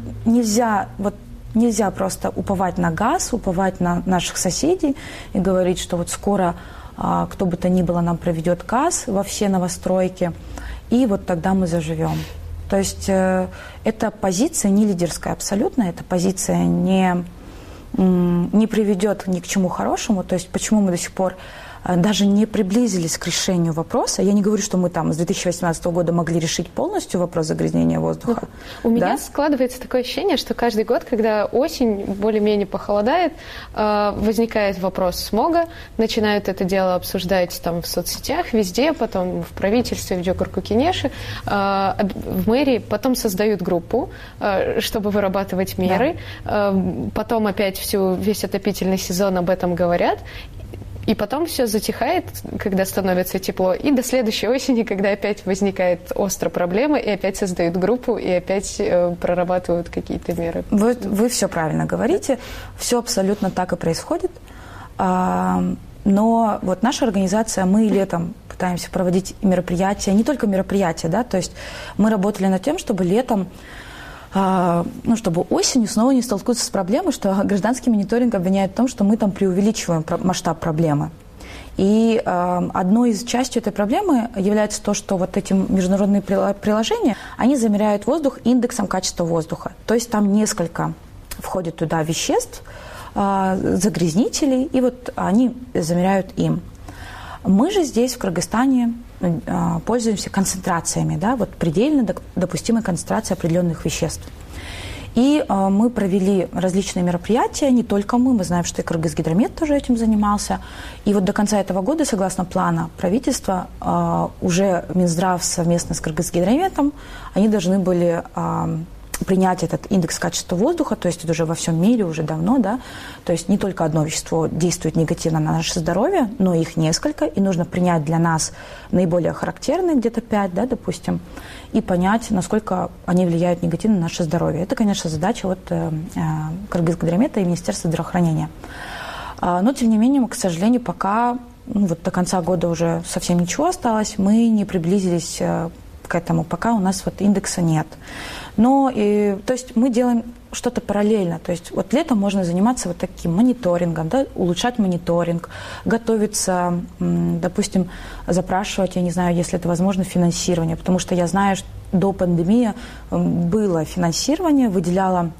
Нельзя просто уповать на газ, уповать на наших соседей и говорить, что скоро кто бы то ни было нам проведет газ во все новостройки, и тогда мы заживем. То есть эта позиция не лидерская абсолютно, эта позиция не приведет ни к чему хорошему. То есть почему мы до сих пор даже не приблизились к решению вопроса. Я не говорю, что мы с 2018 года могли решить полностью вопрос загрязнения воздуха. У меня складывается такое ощущение, что каждый год, когда осень более-менее похолодает, возникает вопрос смога, начинают это дело обсуждать в соцсетях, везде, потом в правительстве, в Джокур-Кукинеше, в мэрии, потом создают группу, чтобы вырабатывать меры, потом опять весь отопительный сезон об этом говорят. И потом все затихает, когда становится тепло, и до следующей осени, когда опять возникает острая проблема, и опять создают группу, и опять прорабатывают какие-то меры. Вы все правильно говорите, все абсолютно так и происходит. Но наша организация, мы летом пытаемся проводить мероприятия, не только мероприятия, то есть мы работали над тем, чтобы летом, чтобы осенью снова не столкнуться с проблемой, что гражданский мониторинг обвиняет в том, что мы преувеличиваем масштаб проблемы. И одной из частью этой проблемы является то, что эти международные приложения, они замеряют воздух индексом качества воздуха. То есть там несколько входит туда веществ, загрязнителей, и они замеряют им. Мы же здесь, в Кыргызстане, пользуемся концентрациями, предельно допустимой концентрацией определенных веществ. И мы провели различные мероприятия, не только мы знаем, что и Кыргызгидромет тоже этим занимался. И до конца этого года, согласно плану правительства, уже Минздрав совместно с Кыргызгидрометом, они должны были принять этот индекс качества воздуха, то есть это уже во всем мире уже давно, да, то есть не только одно вещество действует негативно на наше здоровье, но их несколько, и нужно принять для нас наиболее характерные, где-то 5, да, допустим, и понять, насколько они влияют негативно на наше здоровье. Это, конечно, задача вот Кыргызгидромета и Министерства здравоохранения. Но, тем не менее, мы, к сожалению, пока вот до конца года уже совсем ничего осталось, мы не приблизились к этому, пока у нас вот индекса нет. Но, то есть мы делаем что-то параллельно. То есть вот летом можно заниматься вот таким мониторингом, да, улучшать мониторинг, готовиться, допустим, запрашивать, я не знаю, если это возможно, финансирование. Потому что я знаю, что до пандемии было финансирование, выделяло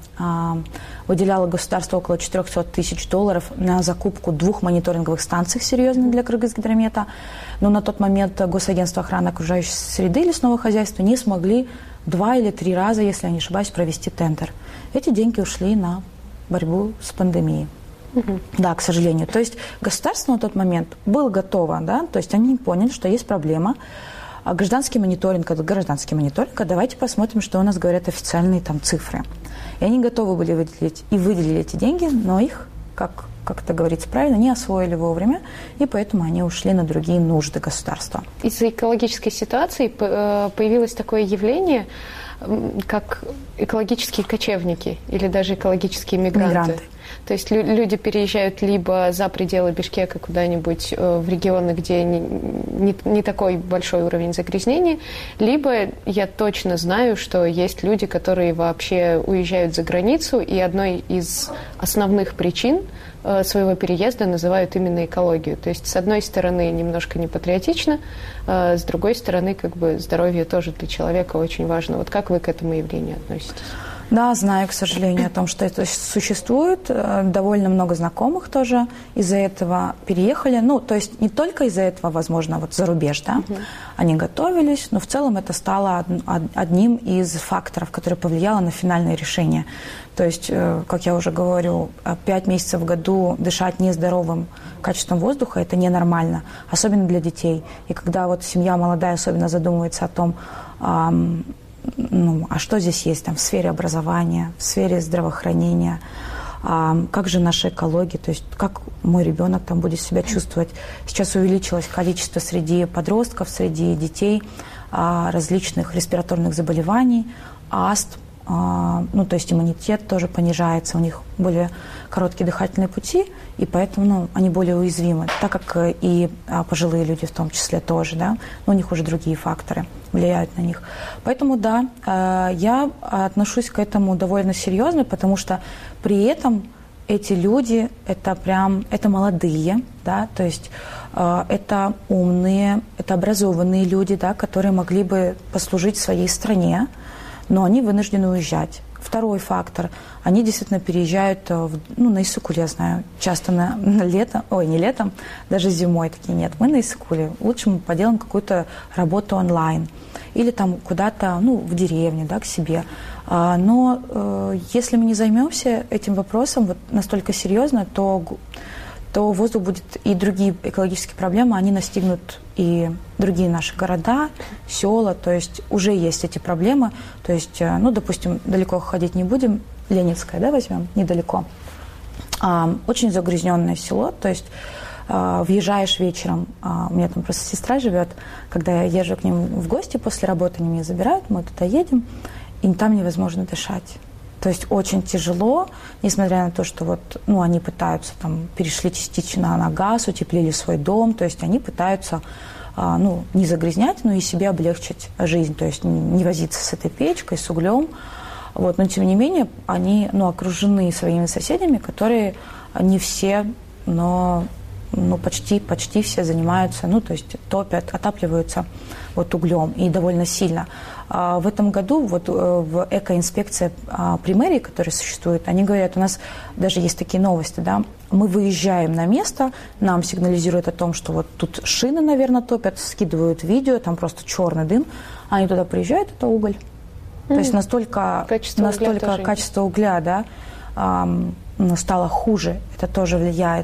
государство около $400 тысяч на закупку 2 мониторинговых станций серьезных для Кыргызгидромета. Но на тот момент Госагентство охраны окружающей среды и лесного хозяйства не смогли 2 или 3 раза, если я не ошибаюсь, провести тендер. Эти деньги ушли на борьбу с пандемией. Да, к сожалению. То есть государство на тот момент было готово, да, то есть они поняли, что есть проблема. А гражданский мониторинг, а давайте посмотрим, что у нас говорят официальные там цифры. И они готовы были выделить, и выделили эти деньги, но их, как это говорится правильно, не освоили вовремя, и поэтому они ушли на другие нужды государства. Из-за экологической ситуации появилось такое явление, как экологические кочевники или даже экологические мигранты. То есть люди переезжают либо за пределы Бишкека куда-нибудь в регионы, где не такой большой уровень загрязнения, либо я точно знаю, что есть люди, которые вообще уезжают за границу, и одной из основных причин своего переезда называют именно экологию. То есть, с одной стороны, немножко непатриотично, с другой стороны, как бы здоровье тоже для человека очень важно. Вот как вы к этому явлению относитесь? Да, знаю, к сожалению, о том, что это существует. Довольно много знакомых тоже из-за этого переехали. Ну, то есть не только из-за этого, возможно, вот за рубеж, да, они готовились, но в целом это стало одним из факторов, который повлияло на финальное решение. То есть, как я уже говорю, 5 месяцев в году дышать нездоровым качеством воздуха – это ненормально, особенно для детей. И когда вот семья молодая особенно задумывается о том, а что здесь есть там в сфере образования, в сфере здравоохранения, как же наша экология, то есть как мой ребенок там будет себя чувствовать. Сейчас увеличилось количество среди подростков, среди детей различных респираторных заболеваний, астм, ну, то есть иммунитет тоже понижается, у них более короткие дыхательные пути, и поэтому они более уязвимы, так как и пожилые люди в том числе тоже, да, но у них уже другие факторы влияют на них. Поэтому, да, я отношусь к этому довольно серьезно, потому что при этом эти люди, это молодые, да, то есть это умные, это образованные люди, да, которые могли бы послужить своей стране, но они вынуждены уезжать. Второй фактор. Они действительно переезжают на Иссык-Куль, я знаю, часто на лето, не летом, даже зимой такие нет. Мы на Иссык-Куле. Лучше мы поделаем какую-то работу онлайн. Или там куда-то, в деревню, да, к себе. Но если мы не займемся этим вопросом вот настолько серьезно, то воздух будет, и другие экологические проблемы, они настигнут и другие наши города, села, то есть уже есть эти проблемы. То есть, допустим, далеко ходить не будем, Ленинское, да, возьмем, недалеко. Очень загрязненное село, то есть въезжаешь вечером, у меня там просто сестра живет, когда я езжу к ним в гости после работы, они меня забирают, мы туда едем, и там невозможно дышать. То есть очень тяжело, несмотря на то, что они пытаются, перешли частично на газ, утеплили свой дом, то есть они пытаются, не загрязнять, но и себе облегчить жизнь, то есть не возиться с этой печкой, с углем. Но тем не менее они, окружены своими соседями, которые не все, но почти все занимаются, то есть топят, отапливаются углем и довольно сильно. В этом году в экоинспекции при мэрии, которая существует, они говорят, у нас даже есть такие новости, да, мы выезжаем на место, нам сигнализируют о том, что тут шины, наверное, топят, скидывают видео, там просто черный дым, они туда приезжают, это уголь. То есть настолько качество угля, да, стало хуже, это тоже влияет.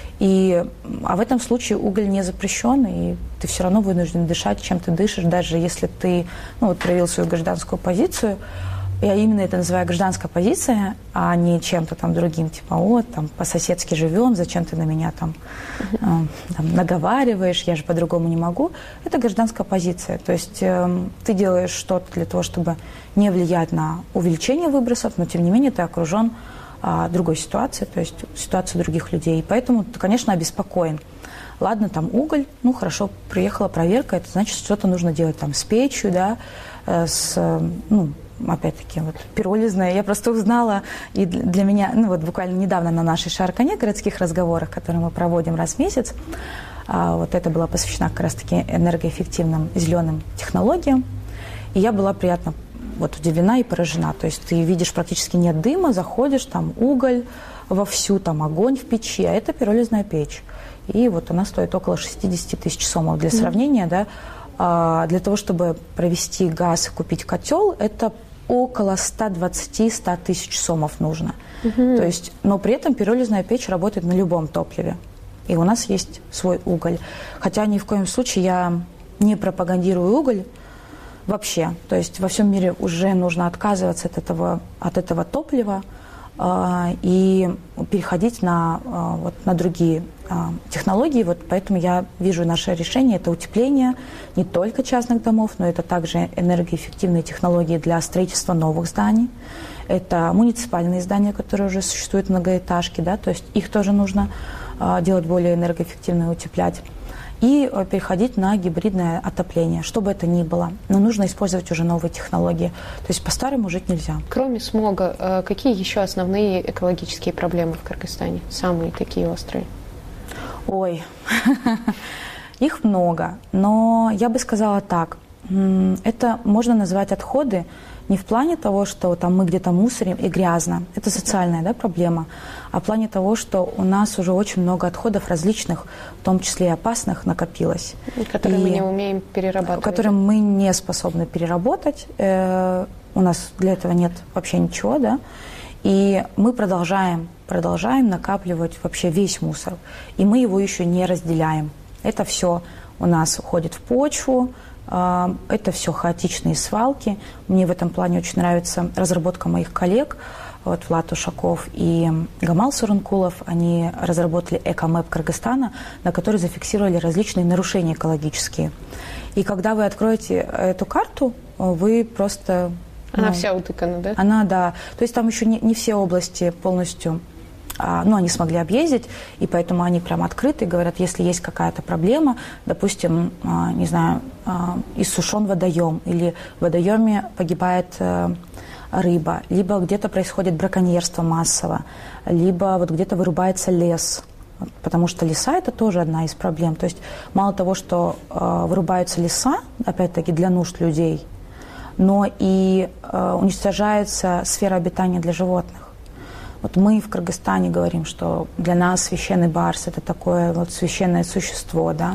А в этом случае уголь не запрещен, и ты все равно вынужден дышать, чем ты дышишь, даже если ты проявил свою гражданскую позицию, Я именно это называю гражданская позиция, а не чем-то там другим, типа, вот, там, по-соседски живем, зачем ты на меня там наговариваешь, я же по-другому не могу. Это гражданская позиция, то есть ты делаешь что-то для того, чтобы не влиять на увеличение выбросов, но тем не менее ты окружен другой ситуацией, то есть ситуацией других людей, и поэтому ты, конечно, обеспокоен. Ладно, там уголь, ну хорошо, приехала проверка, это значит, что-то нужно делать там с печью, да, опять-таки, вот, пиролизная. Я просто узнала, и для меня, вот буквально недавно на нашей Шаркане городских разговорах, которые мы проводим раз в месяц, вот это было посвящено как раз-таки энергоэффективным зеленым технологиям, и я была приятно вот удивлена и поражена. То есть ты видишь, практически нет дыма, заходишь, там уголь вовсю, там огонь в печи, а это пиролизная печь. И вот она стоит около 60 тысяч сомов. Для сравнения, да, для того, чтобы провести газ и купить котел, это около 120-100 тысяч сомов нужно. То есть, но при этом пиролизная печь работает на любом топливе. И у нас есть свой уголь. Хотя ни в коем случае я не пропагандирую уголь вообще. То есть во всем мире уже нужно отказываться от этого топлива и переходить на другие технологии. Вот поэтому я вижу наше решение – это утепление не только частных домов, но это также энергоэффективные технологии для строительства новых зданий. Это муниципальные здания, которые уже существуют, многоэтажки, да, то есть их тоже нужно делать более энергоэффективно и утеплять. И переходить на гибридное отопление, что бы это ни было. Но нужно использовать уже новые технологии. То есть по-старому жить нельзя. Кроме смога, какие еще основные экологические проблемы в Кыргызстане? Самые такие острые? Ой, их много. Но я бы сказала так. Это можно назвать отходы не в плане того, что там мы где-то мусорим и грязно. Это социальная, да, проблема. А в плане того, что у нас уже очень много отходов различных, в том числе и опасных, накопилось. Которые мы не умеем перерабатывать. Которые мы не способны переработать. У нас для этого нет вообще ничего, да. И мы продолжаем накапливать вообще весь мусор. И мы его еще не разделяем. Это все у нас уходит в почву. Это все хаотичные свалки. Мне в этом плане очень нравится разработка моих коллег. Вот Влад Ушаков и Гамал Сурункулов. Они разработали экомэп Кыргызстана, на который зафиксировали различные нарушения экологические. И когда вы откроете эту карту, вы просто... Она вся утыкана, да? Она, да. То есть там еще не все области полностью... они смогли объездить, и поэтому они прям открыты, говорят, если есть какая-то проблема, допустим, не знаю, иссушен водоем, или в водоеме погибает рыба, либо где-то происходит браконьерство массово, либо вот где-то вырубается лес, потому что леса – это тоже одна из проблем. То есть мало того, что вырубаются леса, опять-таки, для нужд людей, но и уничтожается сфера обитания для животных. Вот мы в Кыргызстане говорим, что для нас священный барс – это такое вот священное существо, да,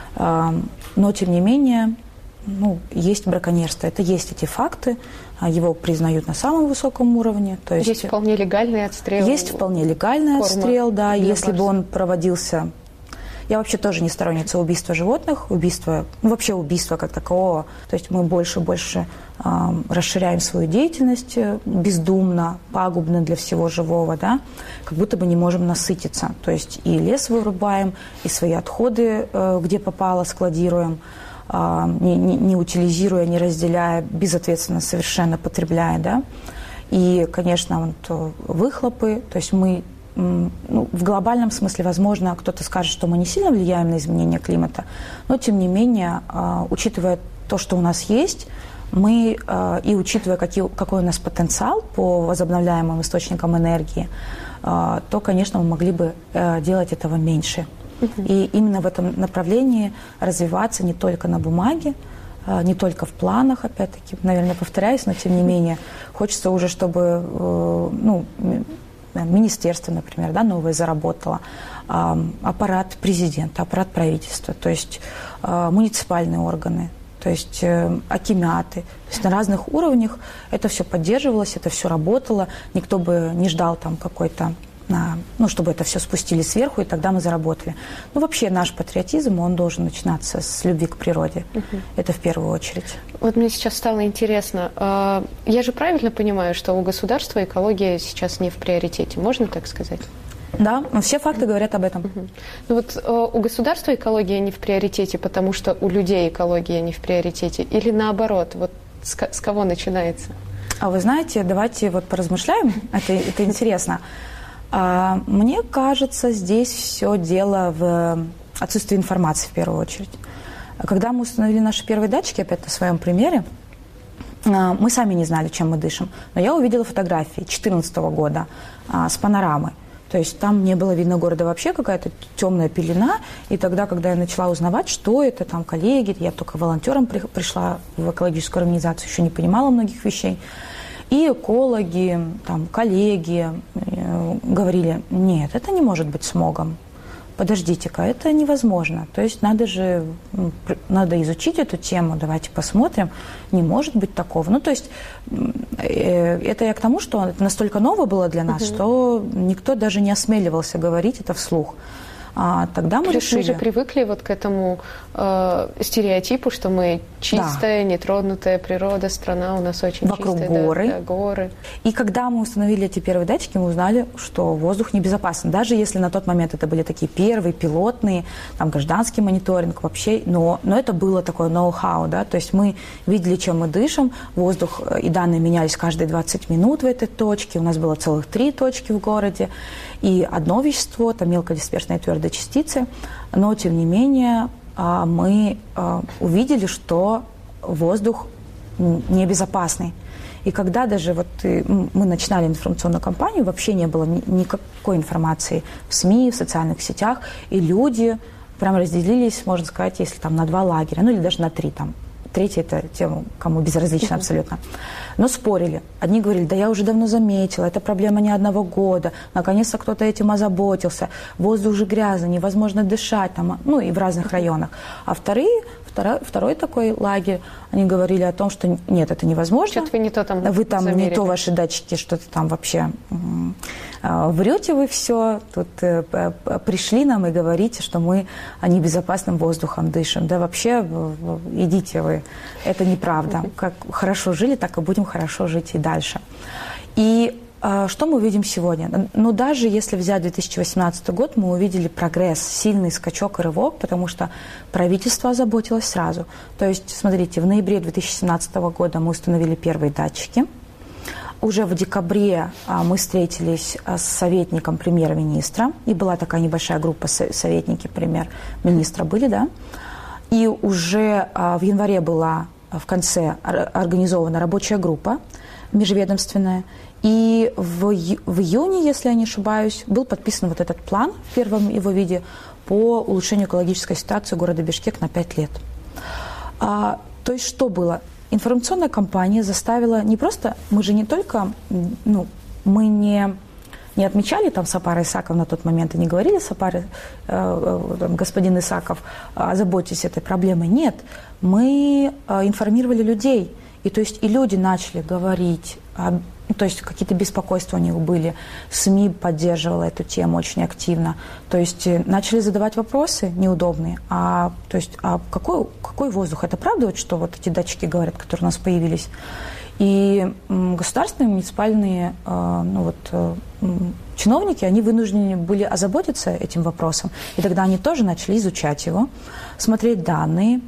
но тем не менее, есть браконьерство, это есть эти факты, его признают на самом высоком уровне. То есть вполне легальный отстрел. Есть вполне легальный отстрел, да, если бы он проводился. Я вообще тоже не сторонница убийства животных, вообще убийства как такового. То есть мы больше расширяем свою деятельность бездумно, пагубно для всего живого, да, как будто бы не можем насытиться. То есть и лес вырубаем, и свои отходы, где попало, складируем, не утилизируя, не разделяя, безответственно совершенно потребляя, да. И, конечно, выхлопы, то есть мы... в глобальном смысле, возможно, кто-то скажет, что мы не сильно влияем на изменение климата, но, тем не менее, учитывая то, что у нас есть, мы, и учитывая, какой у нас потенциал по возобновляемым источникам энергии, то, конечно, мы могли бы делать этого меньше. И именно в этом направлении развиваться не только на бумаге, не только в планах, опять-таки, наверное, повторяюсь, но, тем не менее, хочется уже, чтобы... министерство, например, да, новое заработало, аппарат президента, аппарат правительства, то есть муниципальные органы, то есть акиматы. То есть на разных уровнях это все поддерживалось, это все работало. Никто бы не ждал там какой-то чтобы это все спустили сверху, и тогда мы заработали. Вообще наш патриотизм, он должен начинаться с любви к природе. Это в первую очередь. Вот мне сейчас стало интересно, я же правильно понимаю, что у государства экология сейчас не в приоритете, можно так сказать? Да, все факты говорят об этом. У государства экология не в приоритете, потому что у людей экология не в приоритете, или наоборот, с кого начинается? А вы знаете, давайте поразмышляем, это интересно. Мне кажется, здесь все дело в отсутствии информации в первую очередь. Когда мы установили наши первые датчики, опять на своем примере, мы сами не знали, чем мы дышим. Но я увидела фотографии 2014 года с панорамы. То есть там не было видно города вообще, какая-то темная пелена. И тогда, когда я начала узнавать, что это, там коллеги, я только волонтером пришла в экологическую организацию, еще не понимала многих вещей. И экологи, коллеги говорили: нет, это не может быть смогом. Подождите-ка, это невозможно. То есть надо изучить эту тему, давайте посмотрим. Не может быть такого. То есть это я к тому, что это настолько ново было для нас, что никто даже не осмеливался говорить это вслух. Тогда мы решили... Мы же привыкли к этому стереотипу, что мы чистая, нетронутая природа, страна у нас очень вокруг чистая. Горы. Горы. И когда мы установили эти первые датчики, мы узнали, что воздух небезопасен. Даже если на тот момент это были такие первые пилотные, гражданский мониторинг вообще, но это было такое ноу-хау, да, то есть мы видели, чем мы дышим, воздух и данные менялись каждые 20 минут в этой точке, у нас было целых 3 точки в городе, и одно вещество, там мелкодисперсные твердые частицы, но тем не менее мы увидели, что воздух небезопасный. И когда даже мы начинали информационную кампанию, вообще не было никакой информации в СМИ, в социальных сетях, и люди прям разделились, можно сказать, если на 2 лагеря, или даже на 3 там. Третий – это тем, кому безразлично абсолютно. Но спорили. Одни говорили: да я уже давно заметила, это проблема не одного года, наконец-то кто-то этим озаботился, воздух же грязный, невозможно дышать, и в разных районах. А второй такой лагерь, они говорили о том, что нет, это невозможно. Что-то вы не то там Вы там замерили. не то, ваши датчики, что-то там вообще врете вы все. Тут пришли нам и говорите, что мы небезопасным воздухом дышим. Да вообще идите вы, это неправда. Как хорошо жили, так и будем хорошо жить и дальше. И что мы видим сегодня? Даже если взять 2018 год, мы увидели прогресс, сильный скачок и рывок, потому что правительство озаботилось сразу. То есть, смотрите, в ноябре 2017 года мы установили первые датчики. Уже в декабре мы встретились с советником премьер-министра, и была такая небольшая группа, советники премьер-министра были, да. И уже в январе была в конце организована рабочая группа межведомственная. И в июне, если я не ошибаюсь, был подписан этот план в первом его виде по улучшению экологической ситуации города Бишкек на 5 лет. То есть что было? Информационная кампания заставила не просто... Мы же не только... мы не отмечали Сапар Исаков на тот момент и не говорили: Сапар, господин Исаков, озаботьтесь этой проблемой. Нет, мы информировали людей. И то есть и люди начали говорить, то есть какие-то беспокойства у них были, СМИ поддерживала эту тему очень активно. То есть начали задавать вопросы неудобные. Какой воздух? Это правда, что эти датчики говорят, которые у нас появились? И государственные, муниципальные чиновники, они вынуждены были озаботиться этим вопросом. И тогда они тоже начали изучать его, смотреть данные,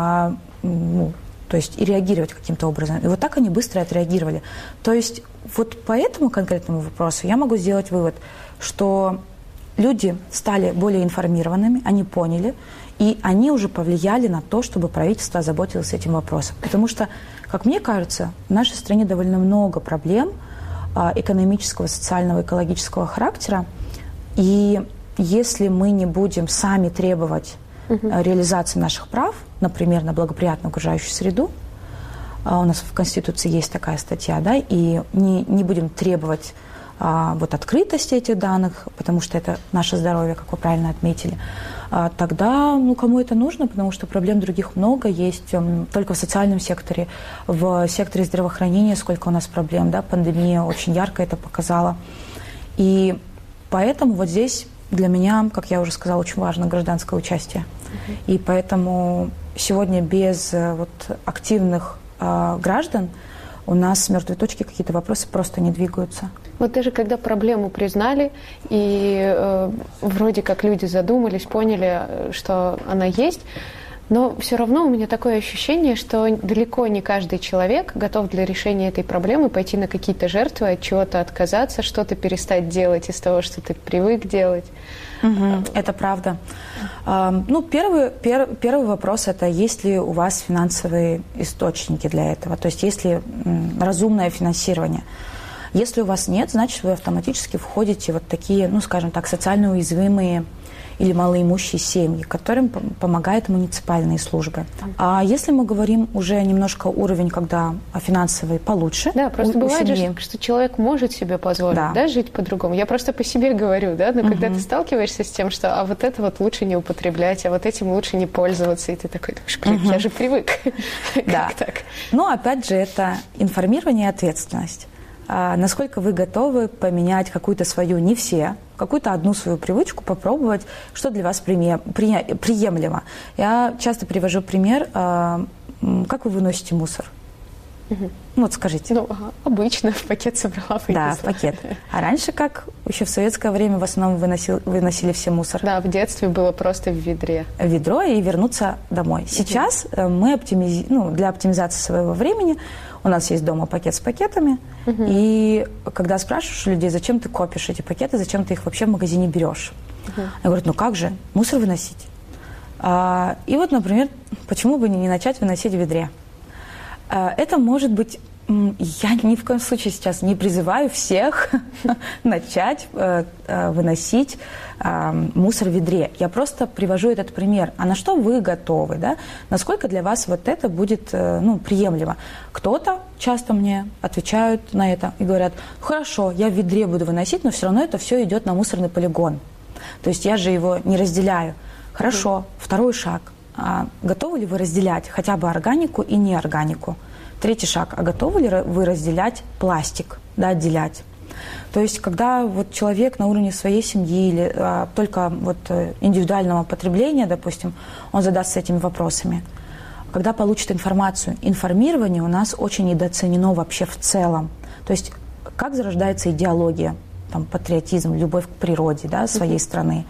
то есть и реагировать каким-то образом. И так они быстро отреагировали. То есть по этому конкретному вопросу я могу сделать вывод, что люди стали более информированными, они поняли, и они уже повлияли на то, чтобы правительство озаботилось этим вопросом. Потому что, как мне кажется, в нашей стране довольно много проблем экономического, социального, экологического характера. И если мы не будем сами требовать реализации наших прав, например, на благоприятную окружающую среду, у нас в Конституции есть такая статья, да, и не будем требовать открытости этих данных, потому что это наше здоровье, как вы правильно отметили, тогда кому это нужно, потому что проблем других много, есть только в социальном секторе, в секторе здравоохранения сколько у нас проблем, да, пандемия очень ярко это показала. И Поэтому вот здесь для меня, как я уже сказала, очень важно гражданское участие. И поэтому сегодня без вот активных граждан у нас с мертвой точки какие-то вопросы просто не двигаются. Вот даже когда проблему признали, и вроде как люди задумались, поняли, что она есть, но все равно у меня такое ощущение, что далеко не каждый человек готов для решения этой проблемы пойти на какие-то жертвы, от чего-то отказаться, что-то перестать делать из того, что ты привык делать. Это правда. Ну, первый вопрос – это есть ли у вас финансовые источники для этого, то есть есть ли разумное финансирование. Если у вас нет, значит, вы автоматически входите в вот такие, ну, скажем так, социально уязвимые или малоимущие семьи, которым помогают муниципальные службы. А если мы говорим уже немножко уровень, когда финансовый получше, да, просто бывает же, что человек может себе позволить, да, жить по-другому. Я просто по себе говорю, да, но когда ты сталкиваешься с тем, что а вот это вот лучше не употреблять, а вот этим лучше не пользоваться, и ты такой думаешь, я же привык. Да. Как так? Но опять же это информирование и ответственность. Насколько вы готовы поменять какую-то свою, не все, какую-то одну свою привычку, попробовать, что для вас приемлемо. Я часто привожу пример, как вы выносите мусор. Вот скажите. Ну, обычно в пакет собрала, вынесла. Да, в пакет. А раньше как? Еще в советское время в основном выносили все мусор. Да, в детстве было просто в ведре. В ведро и вернуться домой. Сейчас мы для оптимизации своего времени у нас есть дома пакет с пакетами, и когда спрашиваешь людей, зачем ты копишь эти пакеты, зачем ты их вообще в магазине берешь? Я говорю, ну как же, мусор выносить. И вот, например, почему бы не начать выносить в ведре? Это может быть, я ни в коем случае сейчас не призываю всех начать выносить мусор в ведре. Я просто привожу этот пример. А на что вы готовы? Да? Насколько для вас вот это будет приемлемо? Кто-то часто мне отвечают на это и говорят, хорошо, я в ведре буду выносить, но все равно это все идет на мусорный полигон. То есть я же его не разделяю. Хорошо, второй шаг. Готовы ли вы разделять хотя бы органику и неорганику? Третий шаг. А готовы ли вы разделять пластик, да, отделять? То есть, когда вот человек на уровне своей семьи или только вот индивидуального потребления, допустим, он задастся этими вопросами, когда получит информацию, информирование у нас очень недооценено вообще в целом. То есть, как зарождается идеология, там, патриотизм, любовь к природе, да, своей страны,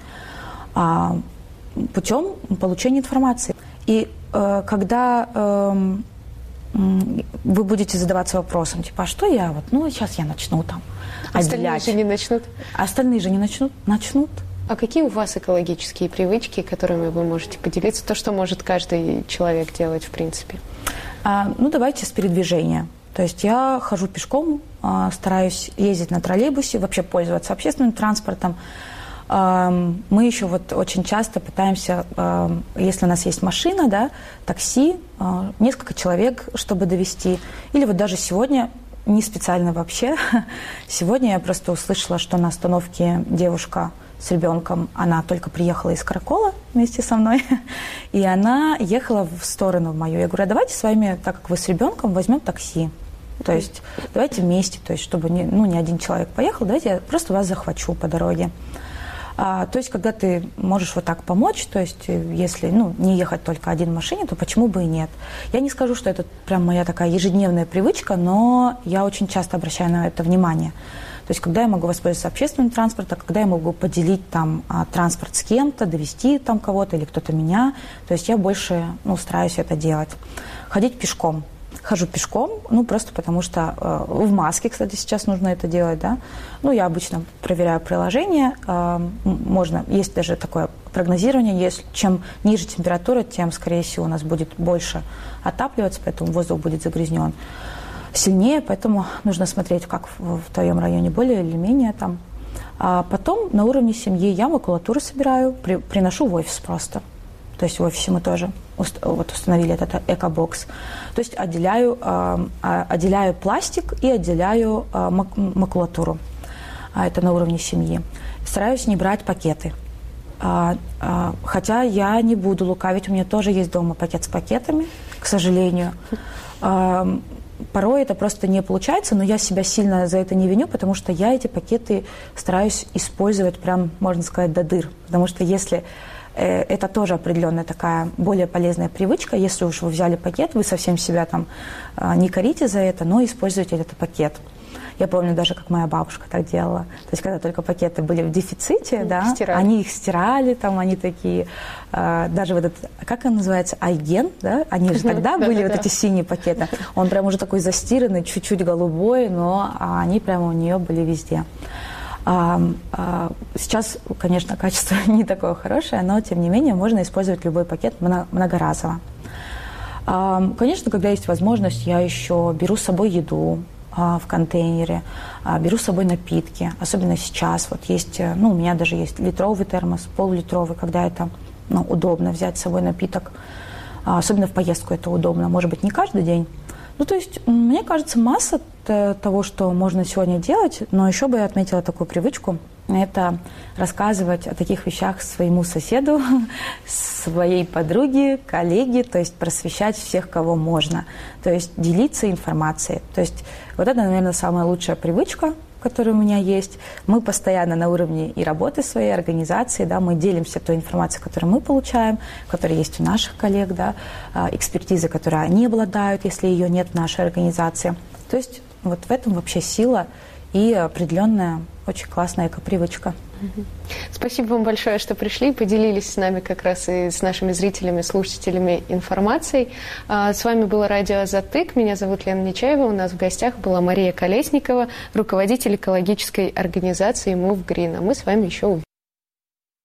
путем получения информации. И когда вы будете задаваться вопросом, типа, а что я сейчас я начну там Остальные отделять. же не начнут? Остальные же не начнут? Начнут. А какие у вас экологические привычки, которыми вы можете поделиться? То, что может каждый человек делать, в принципе? Давайте с передвижения. То есть я хожу пешком, стараюсь ездить на троллейбусе, вообще пользоваться общественным транспортом. Мы еще вот очень часто пытаемся, если у нас есть машина, да, такси, несколько человек, чтобы довезти. Или вот даже сегодня, не специально вообще, сегодня я просто услышала, что на остановке девушка с ребенком, она только приехала из Каракола вместе со мной, и она ехала в сторону мою. Я говорю, а давайте с вами, так как вы с ребенком, возьмем такси. То есть давайте вместе, то есть чтобы не один человек поехал, давайте я просто вас захвачу по дороге. То есть, когда ты можешь вот так помочь, то есть, если не ехать только один в машине, то почему бы и нет? Я не скажу, что это прям моя такая ежедневная привычка, но я очень часто обращаю на это внимание. То есть, когда я могу воспользоваться общественным транспортом, когда я могу поделить там транспорт с кем-то, довести там кого-то или кто-то меня, то есть я больше стараюсь это делать. Ходить пешком. Хожу пешком, просто потому что в маске, кстати, сейчас нужно это делать, да. Я обычно проверяю приложение, есть даже такое прогнозирование, чем ниже температура, тем, скорее всего, у нас будет больше отапливаться, поэтому воздух будет загрязнен сильнее, поэтому нужно смотреть, как в твоем районе более или менее там. А потом на уровне семьи я макулатуру собираю, приношу в офис просто. То есть в офисе мы тоже установили этот эко-бокс. То есть отделяю пластик и отделяю макулатуру. Это на уровне семьи. Стараюсь не брать пакеты. Хотя я не буду лукавить, у меня тоже есть дома пакет с пакетами, к сожалению. порой это просто не получается, но я себя сильно за это не виню, потому что я эти пакеты стараюсь использовать прям, можно сказать, до дыр. Потому что если это тоже определенная такая более полезная привычка, если уж вы взяли пакет, вы совсем себя там не корите за это, но используйте этот пакет. Я помню даже, как моя бабушка так делала. То есть, когда только пакеты были в дефиците, да, они их стирали, там они такие, даже вот этот, как он называется, айген, да, они же тогда были вот эти синие пакеты. Он прям уже такой застиранный, чуть-чуть голубой, но они прямо у нее были везде. Сейчас, конечно, качество не такое хорошее, но, тем не менее, можно использовать любой пакет многоразово. Конечно, когда есть возможность, я еще беру с собой еду в контейнере, беру с собой напитки, особенно сейчас. Вот есть, у меня даже есть литровый термос, полулитровый, когда это удобно взять с собой напиток. Особенно в поездку это удобно, может быть, не каждый день. То есть, мне кажется, масса того, что можно сегодня делать, но еще бы я отметила такую привычку, это рассказывать о таких вещах своему соседу, своей подруге, коллеге, то есть просвещать всех, кого можно, то есть делиться информацией. То есть вот это, наверное, самая лучшая привычка, которая у меня есть. Мы постоянно на уровне и работы своей организации, да, мы делимся той информацией, которую мы получаем, которая есть у наших коллег, да, экспертизы, которые они обладают, если ее нет в нашей организации. То есть вот в этом вообще сила и определенная очень классная эко-привычка. Спасибо вам большое, что пришли и поделились с нами как раз и с нашими зрителями, слушателями информацией. С вами было радио «Затык». Меня зовут Лена Нечаева. У нас в гостях была Мария Колесникова, руководитель экологической организации Move Green. А мы с вами еще увидимся.